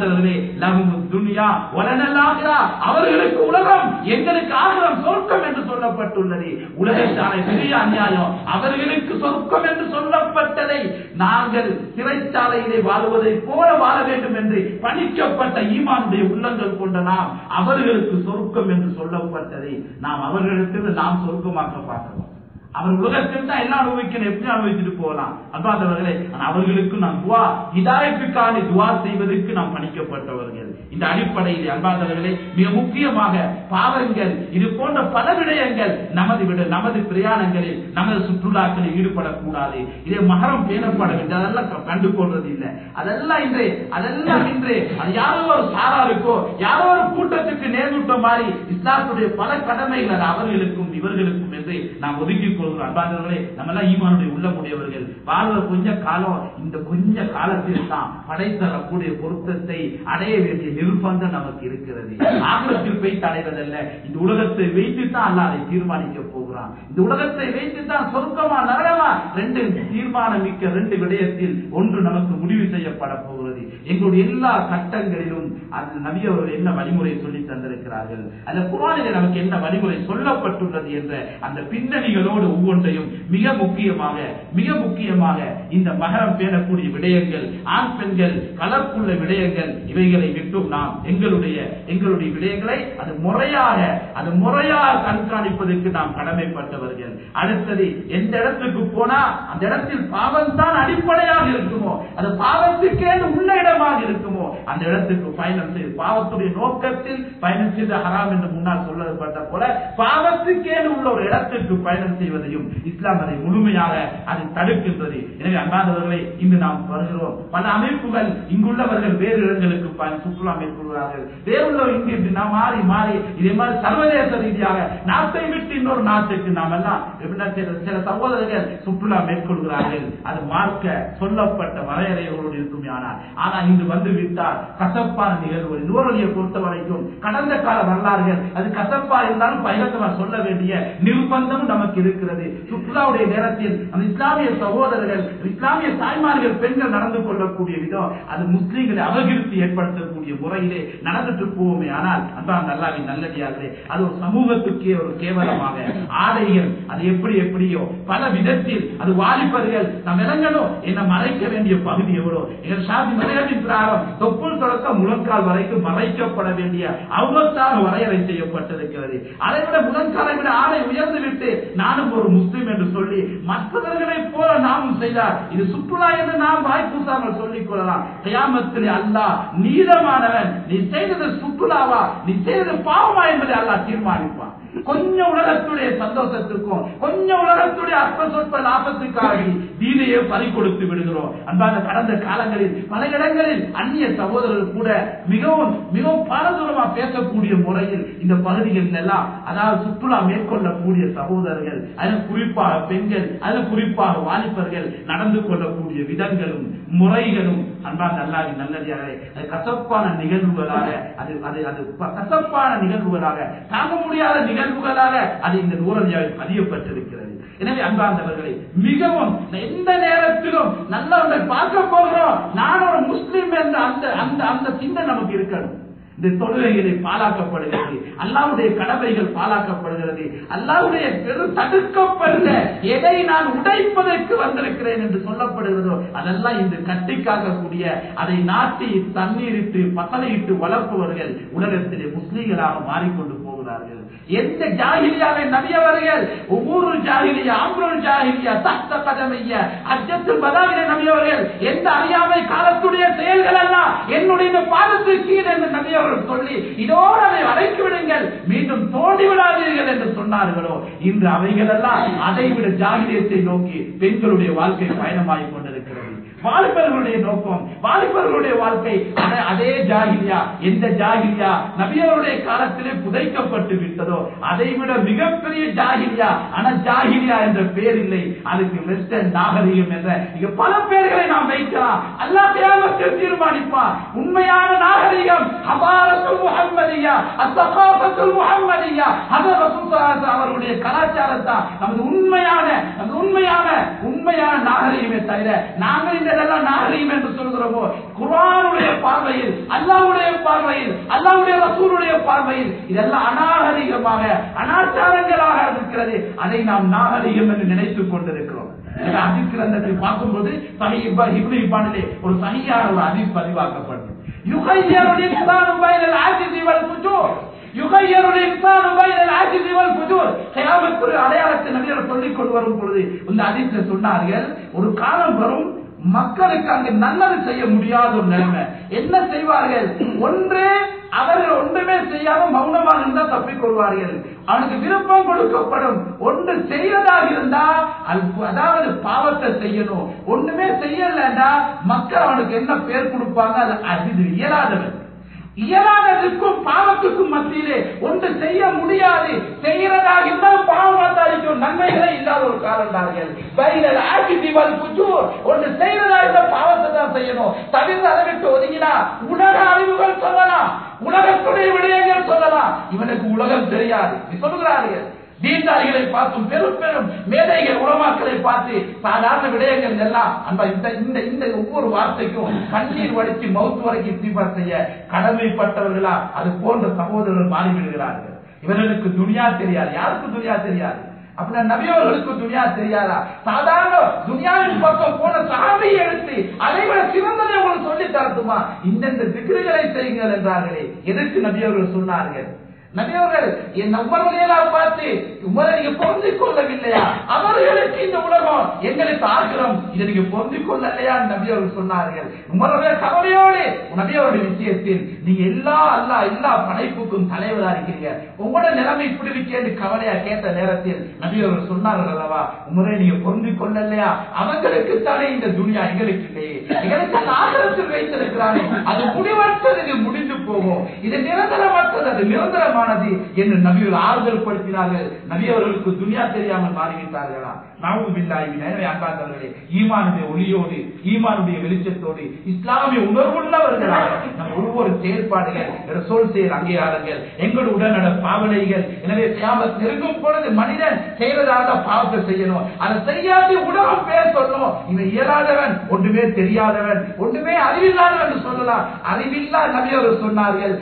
அவர்களுக்கு உலகம், எங்களுக்கு ஆகிரம் சொர்க்கம் என்று சொல்லப்பட்டுள்ளது. உலகத்தான பெரிய அநியாயம், அவர்களுக்கு சொர்க்கம் என்று சொல்லப்பட்டதை நாங்கள் சிறைச்சாலையிலே வாழ்வதை போல வாழ வேண்டும் என்று பணிக்கப்பட்ட ஈமானுடைய உள்ளங்கள் கொண்ட நாம் அவர்களுக்கு சொர்க்கம் என்று சொல்லப்பட்டதை நாம் அவர்களுக்கு நாம் சொர்க்கமாக்க பார்க்கிறோம். அவர் உலகத்தில் தான் எல்லாம் அனுபவிக்கணும், எப்படி அனுபவிச்சுட்டு போகலாம். அன்பார்ந்தவர்களே, அவர்களுக்கு நாம் துவா ஹிதாயத்துக்கான துவா செய்வதற்கு நாம் பணிக்கப்பட்டவர்கள். இந்த அடிப்படையில் அன்பார்ந்தவர்களே, மிக முக்கியமாக பாவங்கள் இது போன்ற பல விடயங்கள் நமது விட நமது பிரயாணங்களில் நமது சுற்றுலாக்களில் ஈடுபடக்கூடாது. இதை மகரம் பேணப்பட வேண்டும். அதெல்லாம் கண்டு கொள்வது இல்லை. அதெல்லாம் இன்று அதெல்லாம் இன்று அது யாரோ ஒரு சாராருக்கோ யாரோ ஒரு கூட்டத்துக்கு நேர்விட்ட மாதிரி இஸ்லாத்துடைய பல கடமைகள் அவர்களுக்கும் இவர்களுக்கும் என்று நாம் ஒதுக்கி அன்பார்ந்தவர்களே, நம்ம எல்லாம் ஈமானுடைய உள்ளமுடையவர்கள். வாழ்வ கொஞ்ச காலம், இந்த கொஞ்ச காலத்தில் தான் படைத்தரக்கூடிய பொருத்தத்தை அடைய வேண்டிய நிர்பந்தம் நமக்கு இருக்கிறது. ஆகலத்தில் போய் அடைவதல்ல, இந்த உலகத்தை வைத்து தான் அல்லாஹ் அதை தீர்மானிக்க போகிறார். போகிறான். இந்த உலகத்தை வைத்துத்தான் சொர்க்கமா நரகமா ரெண்டு தீர்மானம் மிக்க ரெண்டு விடயத்தில் ஒன்று நமக்கு முடிவு செய்யப்பட போகிறது. எங்களுடைய எல்லா கட்டங்களிலும் அந்த நபி அவர்கள் என்ன வழிமுறை சொல்லி தந்திருக்கிறார்கள், அந்த குர்ஆனிலே நமக்கு என்ன வழிமுறை சொல்லப்பட்டுள்ளது என்ற அந்த பின்னணிகளோடு ஒவ்வொன்றையும் மிக முக்கியமாக மிக முக்கியமாக இந்த மகரம் பேணக்கூடிய விடயங்கள், ஆண் பெண்கள் கலப்புள்ள விடயங்கள், இவைகளை விட்டும் நாம் எங்களுடைய எங்களுடைய விடயங்களை அது முறையாக அது முறையாக கண்காணிப்பதற்கு நாம் கடமைப்பட்டவர்கள். அடுத்தது எந்த இடத்துக்கு போனா அந்த இடத்தில் பாவம் தான் அடிப்படையாக இருக்குமோ, அது பாவத்துக்கே உள்ள இடமாக இருக்குமோ அந்த இடத்துக்கு பயணம் செய்து பாவத்துடைய நோக்கத்தில் பயணம் செய்து ஹராம் என்று முன்னால் சொல்லப்பட்ட போல பாவத்துக்கே உள்ள ஒரு இடத்திற்கு பயணம் செய்வதையும் இஸ்லாம் அதை முழுமையாக அதை தடுக்கின்றது. எனவே அன்பானவர்களை இன்று நாம் வருகிறோம். பல அமைப்புகள் இங்குள்ளவர்கள் வேறு இடங்களுக்கு சுற்றுலா மேற்கொள்கிறார்கள், வேறுள்ளவர் இங்கு நாம் மாறி மாறி இதே மாதிரி சர்வதேச ரீதியாக நாட்டை விட்டு இன்னொரு நாட்டுக்கு நாம் எல்லாம் சில சகோதரர்கள் சுற்றுலா மேற்கொள்கிறார்கள். அது மார்க்க சொல்லப்பட்ட வரையறைகளோடு இருக்குமே. ஆனால் ஆனால் இன்று வந்து விட்டால் கசப்பான நிகழ்வு நூறலியை பொறுத்த வரைக்கும் கடந்த கால வரலாறுகள் அது கசப்பா இருந்தாலும் பகிரங்கமாக சொல்ல வேண்டிய நிர்பந்தம் நமக்கு இருக்கிறது. சுற்றுலாவுடைய நேரத்தில் அந்த இஸ்லாமிய சகோதரர்கள் இஸ்லாமிய தாய்மார்கள் பெண்கள் நடந்து கொள்ளக்கூடிய விதம் அது முஸ்லீம்களை அபகிருத்தி ஏற்படுத்தக்கூடிய முறையிலே நடந்துட்டு போவோமே. ஆனால் அதான் நல்லாவின் நல்லடியார்களே, அது ஒரு சமூகத்துக்கே ஒரு கேவலமாக ஆடைகள் அது எப்படி எப்படியோ பல விதத்தில் அது வாலிபர்கள் நம் இறங்கணும் என்ன மறைக்க வேண்டிய பகுதி எவ்வளோ எங்கள் சாதி மலையாளின் பிராரம் தொப்புள் தொடக்க முழங்கால் வரைக்கும் மறைக்கப்பட வேண்டிய அவமத்தாக வரையறை செய்யப்பட்டிருக்கிறது. அதை விட முழங்காலை விட ஆடை உயர்ந்து விட்டு நானும் ஒரு முஸ்லிம் என்று சொல்லி மற்றவர்களை போல நாமும் செய்தார் இது சுற்றுலா என்று நாம் வாய்ப்பூசாமல் சொல்லிக் கொள்ளலாம். கியாமத்திலே அல்லாஹ் நீதமானவன், நீ செய்தது சுற்றுலாவா நீ செய்தது பாவமா என்பதை அல்லாஹ் தீர்மானிப்பான். கொஞ்சம் உலகத்துடைய சந்தோஷத்திற்கும் கொஞ்சம் உலகத்துடைய அற்ப சொற்ப லாபத்துக்காக தீனையே பறி கொடுத்து விடுகிறோம். அன்பான கடந்த காலங்களில் பல இடங்களில் அந்நிய சகோதரர்கள் கூட மிகவும் மிகவும் பாரதூரமா பேசக்கூடிய முறையில் இந்த பகுதிகளில் எல்லாம் அதாவது சுற்றுலா மேற்கொள்ளக்கூடிய சகோதரர்கள் அதில் குறிப்பாக பெண்கள் அதில் குறிப்பாக வாலிபர்கள் நடந்து கொள்ளக்கூடிய விதங்களும் முறைகளும் அன்பான நல்லாவி நல்லதாகவே அது கசப்பான நிகழ்வுகளாக அது அது அது கசப்பான நிகழ்வுகளாக தாங்க முடியாத நிகழ்வுகளாக அது இந்த நூறலியாவில் பதியப்பட்டிருக்கிறது. எனவே அன்பார்ந்தவர்களை மிகவும் எந்த நேரத்திலும் நல்லவர்களை பார்க்க போகிறோம் நான் ஒரு முஸ்லிம் என்ற அந்த அந்த அந்த சிந்தை நமக்கு இருக்கணும். இந்த தொழுகைகளை பாலாக்கப்படுகிறது, அல்லாஹ்வுடைய கடமைகள் பாலாக்கப்படுகிறது, அல்லாஹ்வுடைய பெரும் தடுக்கப்படுகிற எதை நான் உடைப்பதற்கு வந்திருக்கிறேன் என்று சொல்லப்படுகிறதோ அதெல்லாம் இன்று கட்டி காக்கக்கூடிய அதை நாட்டி தண்ணீரிட்டு பசலையிட்டு வளர்ப்பவர்கள் உலகத்திலே முஸ்லீம்களாக மாறிக்கொண்டு போகிறார்கள். எந்த ஜாஹிலியாவை நபியவர்கள் ஒவ்வொரு ஜாஹிலியா அம்ருல் ஜாஹிலியா தஹ்த கதமைய ஹஜ்ஜத்துல் பதாவிலே நபியவர்கள் எந்த அறியாமை காலத்துடைய செயல்கள் எல்லாம் என்னுடைய பாதத்துக்கு கீழ் என்று நபியவர்கள் சொல்லி இதோடு அதை அடைக்கி விடுங்கள் மீண்டும் தோண்டி விடாதீர்கள் என்று சொன்னார்களோ இன்று அவைகள் எல்லாம் அதைவிட ஜாஹிலியத்தை நோக்கி பெண்களுடைய வாழ்க்கை பயணமாகிக் கொண்டிருக்கிறது. வாலிபர்களுடைய நோக்கம் வாலிபர்களுடைய வாழ்க்கை அதே ஜாஹிலியா எந்த ஜாஹிலியா நபியவருடைய காலத்திலே புதைக்கப்பட்டு விட்டதோ அதை விட மிகப்பெரிய ஜாஹிலியா. ஆனா ஜாஹிலியா என்ற பெயர் இல்லை, அதுக்கு வெஸ்டர்ன் நாகரிகம் என்ற பல பெயர்களை நாம் வைக்கலாம். அல்லாஹ் கியாமத்தில் தீர்மானிப்பான். உண்மையான நாகரிகம் ஹபாரத்துல் முஹம்மதியா அஸ்ஸகாஃபத்துல் முஹம்மதியா ஹஜ்ரத் ரசூலுல்லாஹி அவருடைய கலாச்சாரத்தை நமது உண்மையான நமது உண்மையான உண்மையான நாகரிகமே தவிர நாங்கள் இதெல்லாம் நாகரிகம் என்று சொல்கிறோமோ குர்ஆனுடைய பார்வையில் அல்லாஹ்வுடைய பார்வையில் அல்லாஹ்வுடைய ரசூலுடைய பார்வையில் இதெல்லாம் அநாகரிகமாக அனாச்சாரங்களாக இருக்கிறது. அதை நாம் நாகரிகம் என்று நினைத்துக் கொண்டிருக்கிறோம். ஹதீஸ் கிரந்தத்தை பார்க்கும்போது சஹீஹ் இப்னு ஹிப்பானிலே ஒரு சஹீஹான ஒரு ஹதீஸ் பதிவாக்கப்பட்டது. யுகையருல் இன்சானு பைனல் ஆஜிஸி வல் ஃபுஜூர் யுகையருல் இன்சானு பைனல் ஆஜிஸி வல் ஃபுஜூர் கியாமத்துடைய அடையாளத்தை நபியர் சொல்லிக் கொண்டு வரும் பொழுது இந்த ஹதீஸில் சொன்னார்கள் ஒரு காலம் வரும் மக்களுக்கு அங்கு நல்லது செய்ய முடியாத ஒரு நிலைமை. என்ன செய்வார்கள்? ஒன்று அவர்கள் ஒன்றுமே செய்யாம மௌனமாக இருந்தால் தப்பிக் கொள்வார்கள். அவனுக்கு விருப்பம் கொடுக்கப்படும். ஒன்று செய்யறதாக இருந்தா அதாவது பாவத்தை செய்யணும். ஒண்ணுமே செய்யலன்னா மக்கள் அவனுக்கு என்ன பேர் கொடுப்பாங்க? அது இயலாதவன். இயலாததுக்கும் பாவத்துக்கும் மத்தியிலே ஒன்று செய்ய முடியாது. செய்யறதாக இருந்தால் பாவமாத்தாரிக்கும் நன்மைகளே இல்லாத ஒரு காரணார்கள். ஒன்று செய்யறதா இருந்தால் பாவத்தை தான் செய்யணும். தவிர்த்து அதை விட்டு ஒதுங்கினா உலக அறிவுகள் சொல்லலாம், உலகத்துடைய விடயங்கள் சொல்லலாம். இவனுக்கு உலகம் தெரியாது சொல்லுகிறார்கள். தீண்டாரிகளை பார்த்தும் பெரும் பெரும் மேதைகள் உலமாக்களை பார்த்து சாதாரண விடயங்கள் எல்லாம் அந்த இந்த இந்த ஒவ்வொரு வார்த்தைக்கும் கண்ணீர் வடித்து மௌத்து வரைக்கும் இஸ்திக்பார் செய்ய கடமைப்பட்டவர்களா அது போன்ற சகோதரர்கள் மாறிவிடுகிறார்கள். இவர்களுக்கு துனியா தெரியாது. யாருக்கு துனியா தெரியாது? அப்படின்னா நபியவர்களுக்கு துனியா தெரியாதா? சாதாரண துனியாவின் பக்கம் போன சஹாபியை எடுத்து அதை விட சிறந்ததை உங்களுக்கு சொல்லி தரட்டுமா? இந்தந்த திக்ருகளை செய்யுங்கள் என்றார்களே, எதற்கு நபியவர்கள் சொன்னார்கள்? நபியவர்கள் என் உமரையெல்லாம் பார்த்து உமரை நீங்க பொருந்திக் கொள்ளவில்லையா? அவர்களுக்கு இந்த உலகம் எங்களுக்கு ஆகிரம், இதை நீங்க பொருந்திக் கொள்ளலையா? நபியவர்கள் சொன்னார்கள். உமருடைய கவலையோடு நபியவருடைய விஷயத்தில் நீங்க எல்லா அல்லா எல்லா படைப்புக்கும் தலைவரா இருக்கிறீங்க, உங்களோட நிலைமை இப்படி இருக்கேன்னு கவலையா கேட்ட நேரத்தில் நபியவர்கள் சொன்னார்கள் அல்லவா, உமரை நீங்க பொருந்திக் கொள்ளலையா? அவங்களுக்கு தானே இந்த துனியா, எங்களுக்கு இல்லையே. எங்களுக்கு அந்த ஆகிரத்தில் வைத்திருக்கிறானே, அது முடிவற்றது, இது முடிந்து போகும், இது நிரந்தரமற்றது, அது நிரந்தரமான என்று நபிகள் ஆறுதல் படுத்தினார்கள். நபி அவர்களுக்கு துனியா தெரியாமல் மாறிவிட்டார்களா? நவுது பில்லாஹி. எனவே அன்பார்ந்தவர்களே, ஈமானுடைய ஒளியோடு ஈமானுடைய வெளிச்சத்தோடு இஸ்லாமிய உணர்வுள்ளவர்களாக நம் ஒவ்வொரு செயல்பாடுகள் சொல் செயல் அங்கீகாரங்கள் எங்களுடைய உடனட பாவனைகள். எனவே கியாமத் நெருங்கும் பொழுது மனிதன் செய்வதாக பாவத்தை செய்யணும், அதை செய்யாத உலகம் பேர் சொல்லணும், இவன் இயலாதவன், ஒன்றுமே தெரியாதவன், ஒன்றுமே அறிவில்லாதவன் என்று சொல்லலாம். அறிவில்லா நபி அவர்கள் சொன்னார்கள்,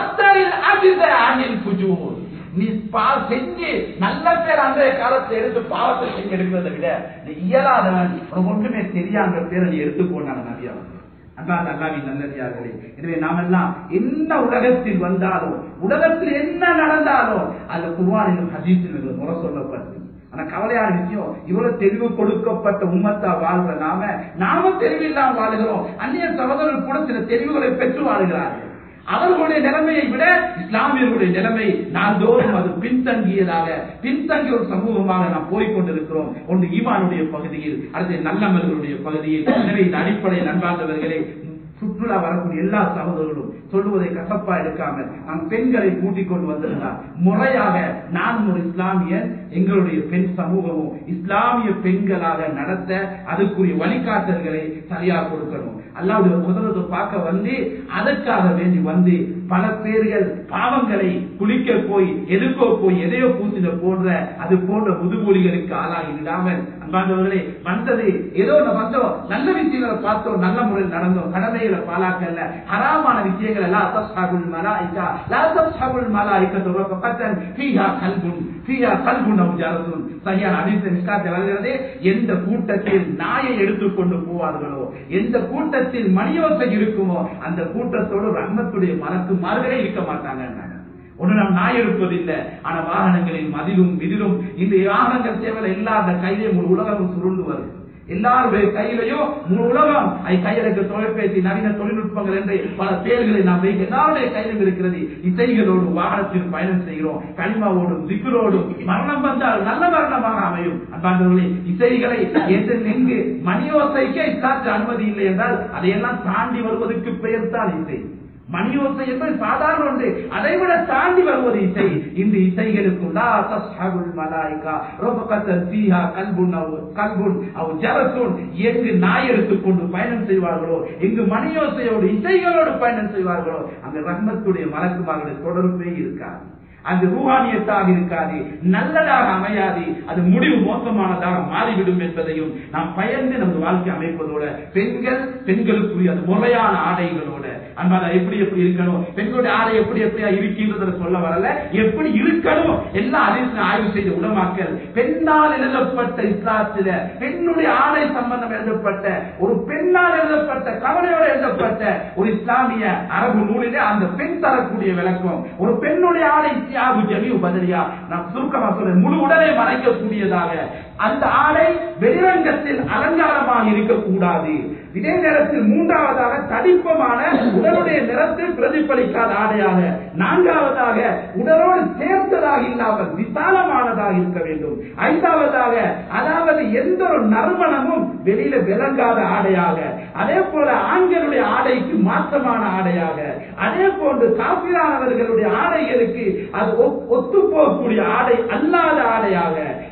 நீ செஞ்சு நல்ல பேர் அந்த காலத்தை எடுத்து பாவத்தை செஞ்சு எடுக்கிறத விட நீ இயலாதவன், ஒன்றுமே தெரியாத பேரை நீ எடுத்துக்கொண்டாங்க நபி அவர்கள். அன்பார்ந்த அல்லாஹ்வின் நல்லடியார்களே, எனவே நாமெல்லாம் என்ன உலகத்தில் வந்தாலும் உலகத்தில் என்ன நடந்தாலும் அது குர்ஆனிலும் ஹதீஸிலும் முறை சொல்லப்பட்டு, ஆனா கவலையான விஷயம், இவ்வளவு தெளிவு கொடுக்கப்பட்ட உம்மத்தா வாழ்ற நாம நாம தெளிவில்லாமல் வாழ்கிறோம். அந்நிய சகோதரர்கள் கூட சில தெளிவுகளை பெற்று வாழ்கிறார்கள். அவர்களுடைய நிலைமையை விட இஸ்லாமியர்களுடைய நிலைமை நாள்தோறும் அது பின்தங்கியதாக பின்தங்கிய ஒரு சமூகமாக நாம் போய்கொண்டிருக்கிறோம். ஒன்று ஈமானுடைய பகுதியில், அடுத்து நல்லமல்களுடைய பகுதியில். எனவே இந்த அடிப்படையில் நண்பார்ந்தவர்களே, சுற்றுலா வரக்கூடிய எல்லா சகோதரர்களும் சொல்லுவதை கசப்பா எடுக்காமல் நம் பெண்களை கூட்டிக் கொண்டு வந்திருந்தார் முறையாக நான் ஒரு இஸ்லாமியன், எங்களுடைய பெண் சமூகமும் இஸ்லாமிய பெண்களாக நடத்த அதுக்குரிய வழிகாட்டல்களை சரியாக கொடுக்கணும். அல்லாஹ்வுடைய குதிரத்தை பார்க்க வந்து அதற்காக வேண்டி வந்து பல பேர்கள் பாவங்களை குளிக்க போய் எதுக்கோ போய் எதையோ பூசின போன்ற அது போன்ற முதுமொழிகளுக்கு ஆளாகி விடாமல், அன்பார்ந்தவர்களே, வந்தது ஏதோ வந்தோம், நல்ல விஷயங்களை பார்த்தோம், நல்ல முறையில் நடந்தோம், கடமைகளை பாலாக்கல்ல, ஹராமான விஷயங்கள் எல்லாம் தஸ்ஹபுல் மலாயிகா லா தஸ்ஹபுல் மலாயிகத்து வஃபகத்தன் ஃபீஹா கல்புன் ஃபீஹா கல்புன் அவ் ஜரசுன். சரியான ஹதீஸ் மிஸ்காத்தில் வருகிறது, எந்த கூட்டத்தில் நாயை எடுத்துக்கொண்டு போவார்களோ, எந்த கூட்டத்தில் மணியோசை இருக்குமோ அந்த கூட்டத்தோடு ரஹ்மத்துடைய மலக்கு மார்களே இருக்க மாட்டாங்க. ஒன்று நாம் நாய் இருப்பதில்லை, ஆனா வாகனங்களில் மதிலும் விதிலும் இந்த வாகனங்கள் தேவை இல்லாத கையிலே ஒரு உலகம் சுருண்டு வருது. எல்லாருடைய கையிலையும் முழு உலகம் கையடக்க தொலைபேசி நவீன தொழில்நுட்பங்கள் என்று பல பேர்களை நாம் வைக்க எல்லாருடைய கையிலும் இருக்கிறது. இசைகளோடு வாகனத்தில் பயணம் செய்கிறோம், கனிமாவோடும் திக்குரோடும். மரணம் வந்தால் நல்ல மரணமாக அமையும். அன்பார்ந்தவர்களே, இசைகளை எங்கு மணியோசைக்கே இஸ்லாத்தில் அனுமதி இல்லை என்றால் அதையெல்லாம் தாண்டி வருவதற்கு பெயர் தான் இசை. மணியோசை என்பது சாதாரண ஒன்று, அதை விட தாண்டி வருவது இசை. இந்த இசைகளுக்கும் லா தஸ்ஹபுல் மலாயிகா ரஃபகத்தன் ஃபீஹா கல்புன் அவ் கல்புன் அவ் ஜரசுன். எங்கு நாய் எடுத்துக்கொண்டு பயணம் செய்வார்களோ, எங்கு மணியோசையோடு இசைகளோடு பயணம் செய்வார்களோ, அங்கு ரஹ்மத்துடைய மலக்குமார்களுடைய தொடர்பே இருக்காது, அது ரூஹானியத்தாக இருக்காது, நல்லதாக அமையாது, அது முடிவு மோசமானதாக மாறிவிடும் என்பதையும் நாம் பயந்து நமது வாழ்க்கை அமைப்பதோட பெண்கள் பெண்களுக்குரிய அது முறையான ஆடைகளோட அன்பான எப்படி எப்படி இருக்கணும், பெண்களுடைய ஆடை எப்படி எப்படியா இருக்கின்றதை சொல்ல வரல, எப்படி இருக்கணும் எல்லா அதிர்ஷ்ட ஆய்வு செய்த உலமாக்கள் பெண்ணால் எழுதப்பட்ட இஸ்லாத்தில பெண்ணுடைய ஆடை சம்பந்தம் எழுதப்பட்ட ஒரு பெண்ணால் எழுதப்பட்ட கவலையோடு எழுதப்பட்ட ஒரு இஸ்லாமிய அரபு நூலிலே அந்த பெண் தரக்கூடிய விளக்கம், ஒரு பெண்ணுடைய ஆடை பதிலியா நாம் சுருக்கமா சொல்ல முழு உடலை மறைக்கக்கூடியதாக அந்த ஆடை வெளிரங்கத்தில் அலங்காரமாக இருக்கக்கூடாது. இதே நேரத்தில் மூன்றாவதாக தடிப்பமான உடலுடைய நிறத்தில் பிரதிபலிக்காத ஆடையாக, நான்காவதாக உடலோடு சேர்ந்ததாக இல்லாமல் விசாலமானதாக இருக்க வேண்டும். ஐந்தாவதாக அதாவது எந்த ஒரு நறுமணமும் வெளியில விளங்காத ஆடையாக, அதே போல ஆண்களுடைய ஆடைக்கு மாற்றமான ஆடையாக, அதே போன்று காபிரானவர்களுடைய ஆடைகளுக்கு அது ஒத்து போகக்கூடிய ஆடை அல்லாத ஆடையாக,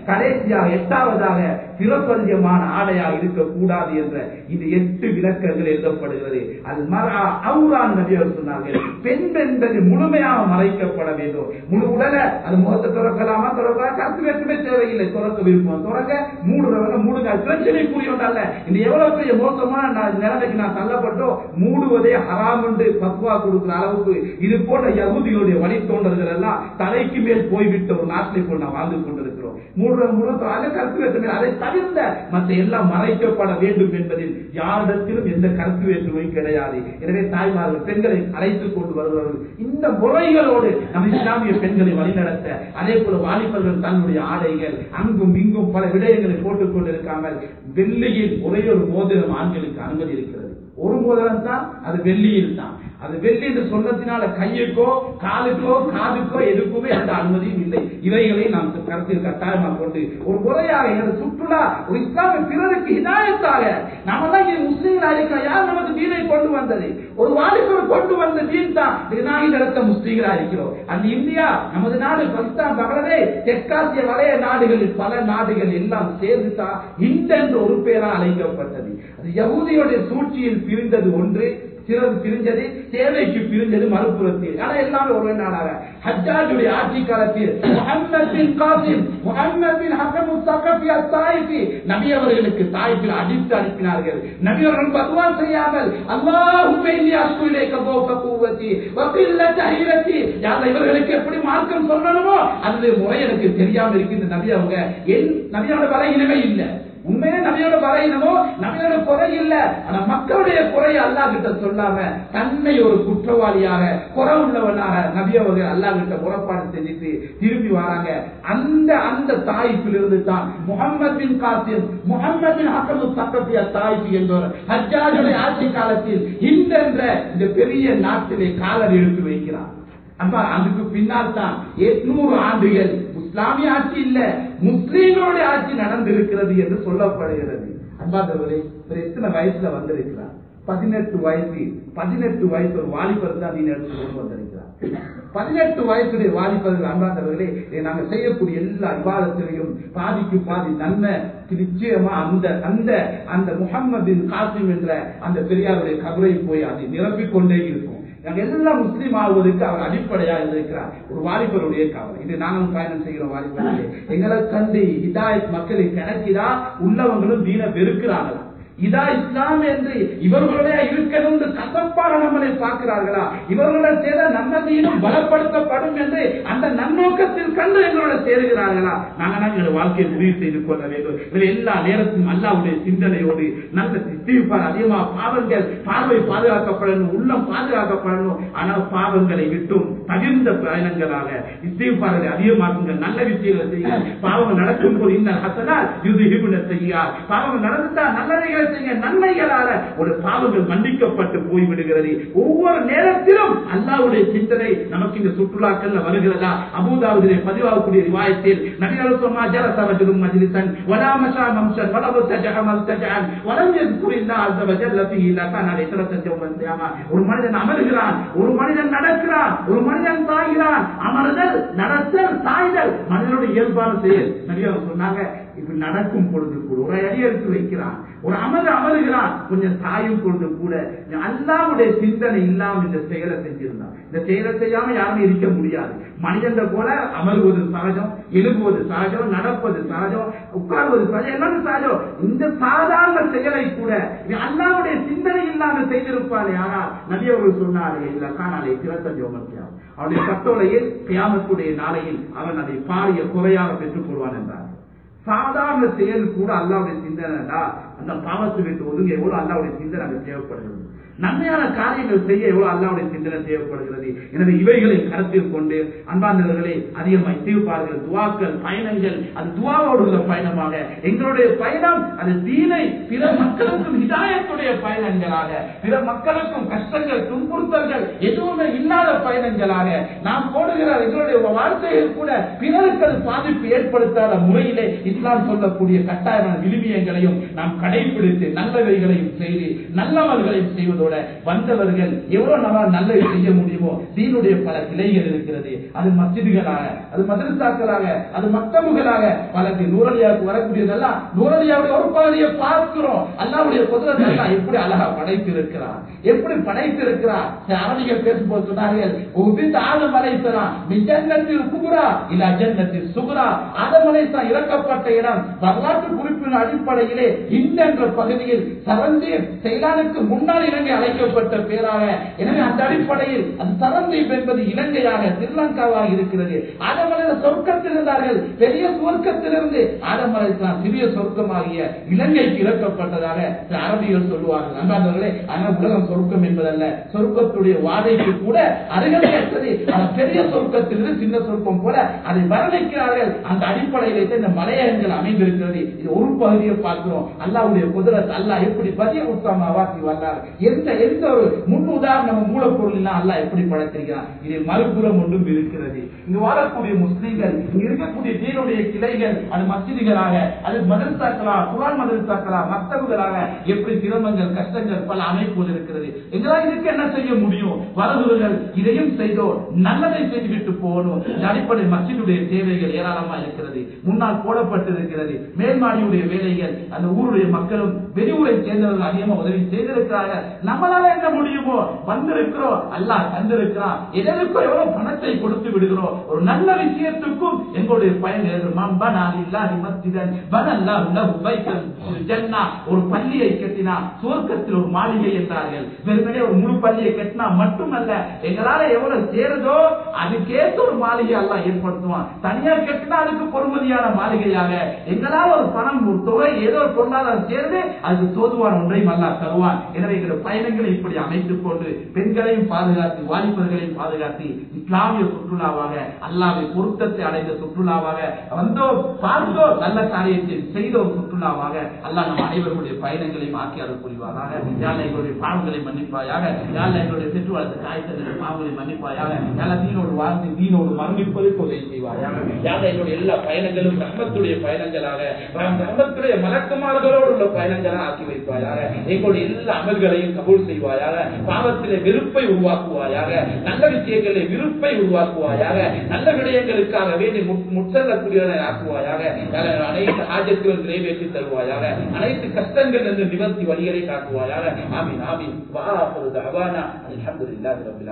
கடைசியாக எட்டாவதாக சிறப்பதிகமான ஆடையாக இருக்கக்கூடாது என்ற இந்த எட்டு விளக்கங்கள் எழுதப்படுகிறது. அது மரா அவுரான் நபி அவர் சொன்னார்கள், பெண் என்பது முழுமையாக மறைக்கப்பட வேண்டும். முழு உடல அது முகத்தை திறக்கலாமா திறக்கலாம், கருத்து வேற்றுமே தேவையில்லை, திறக்க விருப்பம் திறக்க, மூடுறவங்க மூடுங்க, பிரச்சனைக்குரியவண்டல்ல. இந்த எவ்வளவு பெரிய மோசமான நிலைமைக்கு நான் தள்ளப்பட்டோம், மூடுவதே ஹராம் என்று பத்வா கொடுக்கிற அளவுக்கு இது போன்ற யகூதிகளுடைய வழித்தோன்றல்கள் எல்லாம் தலைக்கு மேல் போய்விட்ட ஒரு நாட்டில் போல் நாம் வாழ்ந்து கொண்டிருக்கிறோம். மூடுற மூலத்தால கருத்து வேற்றுமை அதை தவிர்த்த மற்ற எல்லாம் மறைக்கப்பட வேண்டும் என்பதில் யாரிடத்திலும் எந்த கருத்து வேற்றுமையும் கிடையாது. எனவே தாய்மார்கள் பெண்களை அழைத்துக் கொண்டு வருவார்கள். இந்த முறைகளோடு நம் இஸ்லாமிய பெண்களை வழிநடத்த, அதே போல வாலிபர்கள் தன்னுடைய ஆடைகள் அங்கும் இங்கும் பல விடயங்களை போட்டுக் கொண்டிருக்காமல், வெள்ளியில் ஒரே ஒரு மோதிரம் ஆண்களுக்கு அனுமதி இருக்கிறது. ஒரு மோதிரம் தான், அது வெள்ளியில் தான். அது வெள்ளி என்று சொன்னதினால கையுக்கோ காலுக்கோ காதுக்கோ எதுக்குமே அந்த அனுமதியும் இல்லை. இவைகளை நாம் கருத்தில் கட்டாயமாக கொண்டு ஒரு முறையாக எனது சுற்றுலா ஒரு இஸ்லாமிய பிறருக்கு ஹிதாயத்தாக நாம தான் இங்கே முஸ்லீம்களா இருக்கிறோம். யார் நமக்கு தீனை கொண்டு வந்தது? ஒரு வாலிபர் கொண்டு வந்த தீன் தான் நாங்கள் நடத்த முஸ்லீம்களா இருக்கிறோம். அந்த இந்தியா நமது நாடு, பாகிஸ்தான், பங்களாதேஷ், தெற்காசிய வளைய நாடுகளில் பல நாடுகள் எல்லாம் சேர்ந்து தான் இந்த என்ற ஒரு பேரா அழைக்கப்பட்டது. அது யகூதியுடைய சூழ்ச்சியில் பிரிந்தது ஒன்று, சிறகு பிரிஞ்சது, சேவைக்கு பிரிஞ்சது மறுபுறத்தில். ஆனா எல்லாமே ஒரு நாடாக ஹஜ்ஜாஜுடைய ஆட்சி காலத்தில் முஹம்மது பின் காசிம், முஹம்மது பின் ஹக்கம் ஸகஃபி அத்-தாயிஃபி நபி அவர்களுக்கு தாயிஃபில் அடித்து அனுப்பினார்கள். நபி அவர்கள் பதுவா செய்யாமல் அல்லாஹும்ம இன்னி அஷ்கு இலைக தௌஃப குவதி வ கில்லத ஹீரதி, யா அல்லாஹ் இவர்களுக்கு எப்படி மார்க்கம் சொல்லணுமோ அது முறை எனக்கு தெரியாம இருக்கு. இந்த நபி அவங்க என் நபியோட பலகீனமே இல்லை, உண்மையே நபியோட பலகீனமோ நபியோட குறை இல்ல, ஆனா மக்களுடைய குறையை அல்லாஹ் கிட்ட சொல்லாம தன்னை ஒரு குற்றவாளியாக குறை உள்ளவனாக நபி அவர்கள் அல்லாஹ் கிட்ட முறைப்பாடு செஞ்சுட்டு திரும்பி வராங்க. அந்த அந்த தாயிப்பிலிருந்து தான் முஹம்மது பின் காசிம், முஹம்மது பின் ஹக்கம் ஸகஃபி அத்-தாயிஃபி என்பவர் ஹஜ்ஜாஜுடைய ஆட்சி காலத்தில் இந்த என்ற இந்த பெரிய நாட்டிலே காலடி எடுத்து வைக்கிறார். அப்ப அதுக்கு பின்னால் தான் எட்நூறு ஆண்டுகள் இஸ்லாமிய ஆட்சி இல்ல, முஸ்லீம்களுடைய ஆட்சி நடந்திருக்கிறது என்று சொல்லப்படுகிறது. அன்பாதவர்களே, எத்தனை வயசுல வந்திருக்கிறார்? பதினெட்டு வயசு. பதினெட்டு வயசு ஒரு வாலிபர் தான் நீ எடுத்து கொண்டு வந்திருக்கிறார். பதினெட்டு வயசுடைய வாலிபர்கள் அன்பாதவர்களே, நாங்க செய்யக்கூடிய எல்லா விவாதத்திலையும் பாதிக்கு பாதி நன்மை நிச்சயமா அந்த அந்த அந்த முஹம்மது பின் காசிம் என்ற அந்த பெரியாருடைய கபரை போய் அதை நிரப்பிக் கொண்டே இருக்கும். நாங்கள் எல்லாம் முஸ்லீம் ஆகுவதற்கு அவர் அடிப்படையா இருக்கிறார். ஒரு வாலிபருடைய கவலை. இது நாங்களும் பயணம் செய்கிறோம். வாலிபர்களே, எங்களை கண்டு ஹிதாயத் மக்களை கிடைக்கிறா, உள்ளவங்களும் தீன வெறுக்கிறார்களா? இதா இஸ்லாம் என்று இவர்களே இருக்கணும் என்று கசப்பாக நம்மளை பார்க்கிறார்களா? இவர்களோட சேர நம்ம தீனும் பலப்படுத்தப்படும் என்று அந்த நன்னோக்கத்தில் கண்டு எங்களோட சேருகிறார்களா? நாங்கள் எங்களுடைய வாழ்க்கையை முடிவு செய்து கொள்ள வேண்டும். எல்லா நேரத்திலும் அல்லாஹ்வுடைய சிந்தனையோடு நல்ல இஸ்திக்ஃபார், அதிகமாக பாவங்கள் பார்வை பாதுகாக்கப்படணும், உள்ளம் பாதுகாக்கப்படணும். ஆனால் பாவங்களை விட்டும் தகுந்த பயணங்களாக இஸ்திக்ஃபாரை அதிகமாக்குங்கள், நல்ல விஷயங்களை செய்யுங்கள். பாவங்கள் நடக்கும் போது இந்த ஹசனாத் யுத்ஹிபுன ஸய்யிஆத், பாவங்கள் நடந்துட்டா நல்லவைகளை செய்ய, நன்மைகளால ஒரு பாவங்கள் மன்னிக்கப்பட்டு போய்விடுகிறது. ஒவ்வொரு நேரத்திலும் அல்லாஹ்வுடைய சிந்தனை நமக்கு இந்த சுற்றுலாக்கள்ல வருகிறதா? அபூதாவுதிலே பதிவாகக்கூடிய ரிவாயத்தில் நபிகள் சொன்னா ஜலஸ ரஜுலுன் மஜ்லிஸன் வலா மஷா மம்ஷன் வலா தஜஹ மல்தஜஅன் வலம் யذ்குரில்லாஹ் அஸ்ஸ வஜல்ல ஃபீஹி லகான லைஸரத் யௌமல் கியாமா. ஒரு மனிதன் அமர்கிறான், ஒரு மனிதன் நடக்கிறான், ஒரு மனிதன் சாய்கிறான். அமர்தல், நடத்தல், சாய்தல் மனிதனுடைய இயல்பான செயல். நபிகள் சொன்னாங்க, இப்படி நடக்கும் பொழுது கூட ஒரு அடி எடுத்து வைக்கிறான், ஒரு அமர் அமருகிறான், கொஞ்சம் சாயும் கொண்டு கூட அல்லாஹ்வுடைய சிந்தனை இல்லாம இந்த செயலை செஞ்சிருந்தான். இந்த செயலை செய்யாம யாருமே இருக்க முடியாது. மனிதன் போல அமர்வது சகஜம், எழுப்புவது சகஜம், நடப்பது சகஜம், உட்கார்வது சகஜம், எல்லாமே சகஜம். இந்த சாதாரண செயலை கூட அல்லாஹ்வுடைய சிந்தனை இல்லாம செய்திருப்பாரு. ஆனால் நபி அவர்கள் சொன்னார்கள், இல்ல காணாலே சிறத்தஞ்சு உமர்த்தியாகும், அவருடைய கட்டோலையில் கியாமத்துடைய நாளையில் அவன் அதை பாரிய குறையாக பெற்றுக் கொள்வான் என்றார். சாதாரண செயல் கூட அல்லாஹ்வுடைய சிந்தனை, அந்த பாவத்தை விட்டு ஒதுங்க எவ்வளவு அல்லாஹ்வுடைய சிந்தனை அங்க தேவைப்படுகிறது. நன்மையான காரியங்கள் செய்ய எவ்வளவு அல்லாஹ்வுடைய சிந்தனை தேவைப்படுகிறது. எனவே இவைகளை கருத்தில் கொண்டு அன்பார்ந்தவர்களே, அதிகமாக இஸ்திக்ஃபார்கள், துஆக்கள், பயணங்கள், அது துஆவோடு உள்ள பயணமாக எங்களுடைய பயணம் அது தீனை பிற மக்களுக்கும் ஹிதாயத்துடைய வரக்கூடிய பயணங்களாக, பிற மக்களுக்கும் கஷ்டங்கள் துன்புறுத்தல்கள் எதுவுமே இல்லாத பயணங்களாக நாம் போடுகிற எங்களுடைய வாழ்க்கையில் கூட பிறருக்கு அது பாதிப்பு ஏற்படுத்தாத முறையிலே இஸ்லாம் சொல்லக்கூடிய கட்டாயமான விழுமியங்களையும் நாம் கடைபிடித்து நல்லவைகளையும் செய்து நல்லவர்களையும் செய்வதோட வந்தவர்கள் எவ்வளவு நம்மால் நல்லவை செய்ய முடியுமோ தீனுடைய பல கிளைகள் இருக்கிறது. அது மஸ்ஜிதுகளாக, அது மதரசாக்களாக, அது மக்தபுகளாக பலருக்கு நூறலியாவுக்கு வரக்கூடியதெல்லாம் நூறலியாவுடைய ஒரு பகுதியை பார்க்கிறோம். அல்லாஹ்வுடைய குத்ரத் அல்லாஹ் எப்படி அழகா படைத்திருக்கிறார், எப்படி படைத்திருக்கிறார். அரபிகள் பேசும்போது சொன்னார்கள், ஆதம் அலைஹிஸ்ஸலாம் மின் ஜன்னத்தில் குப்ரா இலா ஜன்னத்தில் சுக்ரா. ஆதம் அலைஹிஸ்ஸலாம் இறக்கப்பட்ட இடம் வரலாற்று குறிப்பின் அடிப்படையிலே இந்த என்ற பகுதியில் சரந்தீப் செயலானுக்கு முன்னால் இலங்கை அழைக்கப்பட்ட பேராக. எனவே அந்த அடிப்படையில் அது சரந்தீப் என்பது இலங்கையாக ஸ்ரீலங்காவாக இருக்கிறது. ஆதம் அலைஹிஸ்ஸலாம் சொர்க்கத்தில் இருந்தார்கள், பெரிய சொர்க்கத்திலிருந்து ஆதம் அலைஹிஸ்ஸலாம் சிறிய சொர்க்கமாகிய இலங்கைக்கு இறக்கப்பட்டதாக அரபிகள் சொல்லுவார்கள். அன்பார்ந்தவர்களே, ஆனால் உலகம் சொர்க்கம் என்பதல்ல, சொர்க்கத்துடைய வாதைக்கு கூட அருகதையற்றது. பெரிய சொர்க்கத்திலிருந்து சின்ன சொர்க்கம் போல அதை வர்ணிக்கிறார்கள். அந்த அடிப்படையிலே இந்த மலையகங்கள் அமைந்திருக்கிறது. இது ஒரு பகுதியை பார்க்கிறோம். அல்லாஹ்வுடைய குத்ரத், அல்லாஹ் எப்படி பதிய உத்தம அவாசி வந்தார், எந்த எந்த ஒரு முன் உதாரணம் மூலப்பொருள் அல்லாஹ் எப்படி படைத்திருக்கிறார். இது மறுபுறம் ஒன்றும் இருக்கிறது. இங்கு வாழக்கூடிய முஸ்லிம்கள், இங்கு இருக்கக்கூடிய தீனுடைய கிளைகள், அது மஸ்ஜிதுகளாக, அது மதரசாக்களா, குர்ஆன் மதரசாக்களா, மக்தபுகளாக எப்படி சிரமங்கள் கஷ்டங்கள் பல அமைப்புகள் இருக்கிறது. எங்களால் இதுக்கு என்ன செய்ய முடியும்? வரதுகள் இதையும் செய்தோம், நல்லதை செய்துவிட்டு போகணும். அடிப்படை மஸ்ஜிதுடைய தேவைகள் ஏராளமா இருக்கிறது, முன்னால் போடப்பட்டிருக்கிறது. மேல்மாடியுடைய வேலைகள் அந்த ஊருடைய மக்களும் வெளியூரை சேர்ந்தவர்கள் அதிகமா உதவி செய்திருக்கிறார்கள். நம்மளால என்ன முடியுமோ வந்திருக்கிறோம், அல்லாஹ் தந்திருக்கிறான். எதற்கும் எவ்வளவு பணத்தை கொடுத்து விடுகிறோம். ஒரு நல்ல விஷயத்துக்கும் எங்களுடைய பயன் ஒரு பள்ளியை கட்டினா சுவர்க்கத்தில் ஒரு மாளிகை என்றார்கள். வெறுமனே ஒரு முழு பள்ளியை கட்டினா மட்டுமல்ல, எங்களால எவ்வளவு சேருதோ அதுக்கேற்ற ஒரு மாளிகை அல்லாஹ் ஏற்படுத்துவான். தனியார் கட்டினா அதுக்கு பொறுமதியான மாளிகையாக எங்களால் ஒரு பணம் ஒரு தொகை ஏதோ ஒரு பொருளாதாரம் சேர்ந்து அதுக்கு தோதுவான ஒன்றையும் அல்லாஹ் தருவான். எனவே எங்களுடைய பயணங்களை இப்படி அமைத்துக் கொண்டு பெண்களையும் பாதுகாத்து வாலிபர்களையும் பாதுகாத்து இஸ்லாமிய சுற்றுலாவாக அல்லாஹ்வை பொருத்தத்தை அடைந்த சுற்றுலாவாக வந்தோம், பார்த்தோம், நல்ல காரியத்தை செய்த ஒரு சுற்றுலாவாக அல்லாஹ் நம் அனைவருடைய பயணங்களையும் ஆக்கி அருள் புரிவாராக. யாழ் எங்களுடைய பாவங்களை மன்னிப்பாயாக, யாழ் எங்களுடைய பெற்று வளர்த்த காய்ச்சலுடைய பாவங்களை மன்னிப்பாயாக, யாழ் தீனோடு வாழ்ந்து தீனோடு மரணிப்பதற்கு உதவி செய்வாயாக. யாழ் எங்களுடைய எல்லா பயணங்களும் ரஹ்மத்துடைய பயணங்களாக, ரஹ்மத்துடைய மலக்குமார்களோடு உள்ள பயணங்களாக ஆக்கி வைப்பாயாக. எங்களுடைய எல்லா அமல்களையும் கபூல் செய்வாயாக. பாவத்திலே வெறுப்பை உருவாக்குவாயாக, நல்ல விஷயங்களிலே விருப்பை உருவாக்குவாயாக, நல்ல விடயங்களுக்காக வேண்டி முற்றக்கூடியவனை ஆக்குவாயாக. அனைத்து ஆஜத்துகள் நிறைவேற்றி தருவாயாக, அனைத்து கஷ்டங்கள் என்று நிவர்த்தி வழிகளை காட்டுவாயாக. ஆமீன் ஆமீன். வா ஆகிரு தஅவானா அல்ஹம்துலில்லாஹி ரப்பில் ஆலமீன்.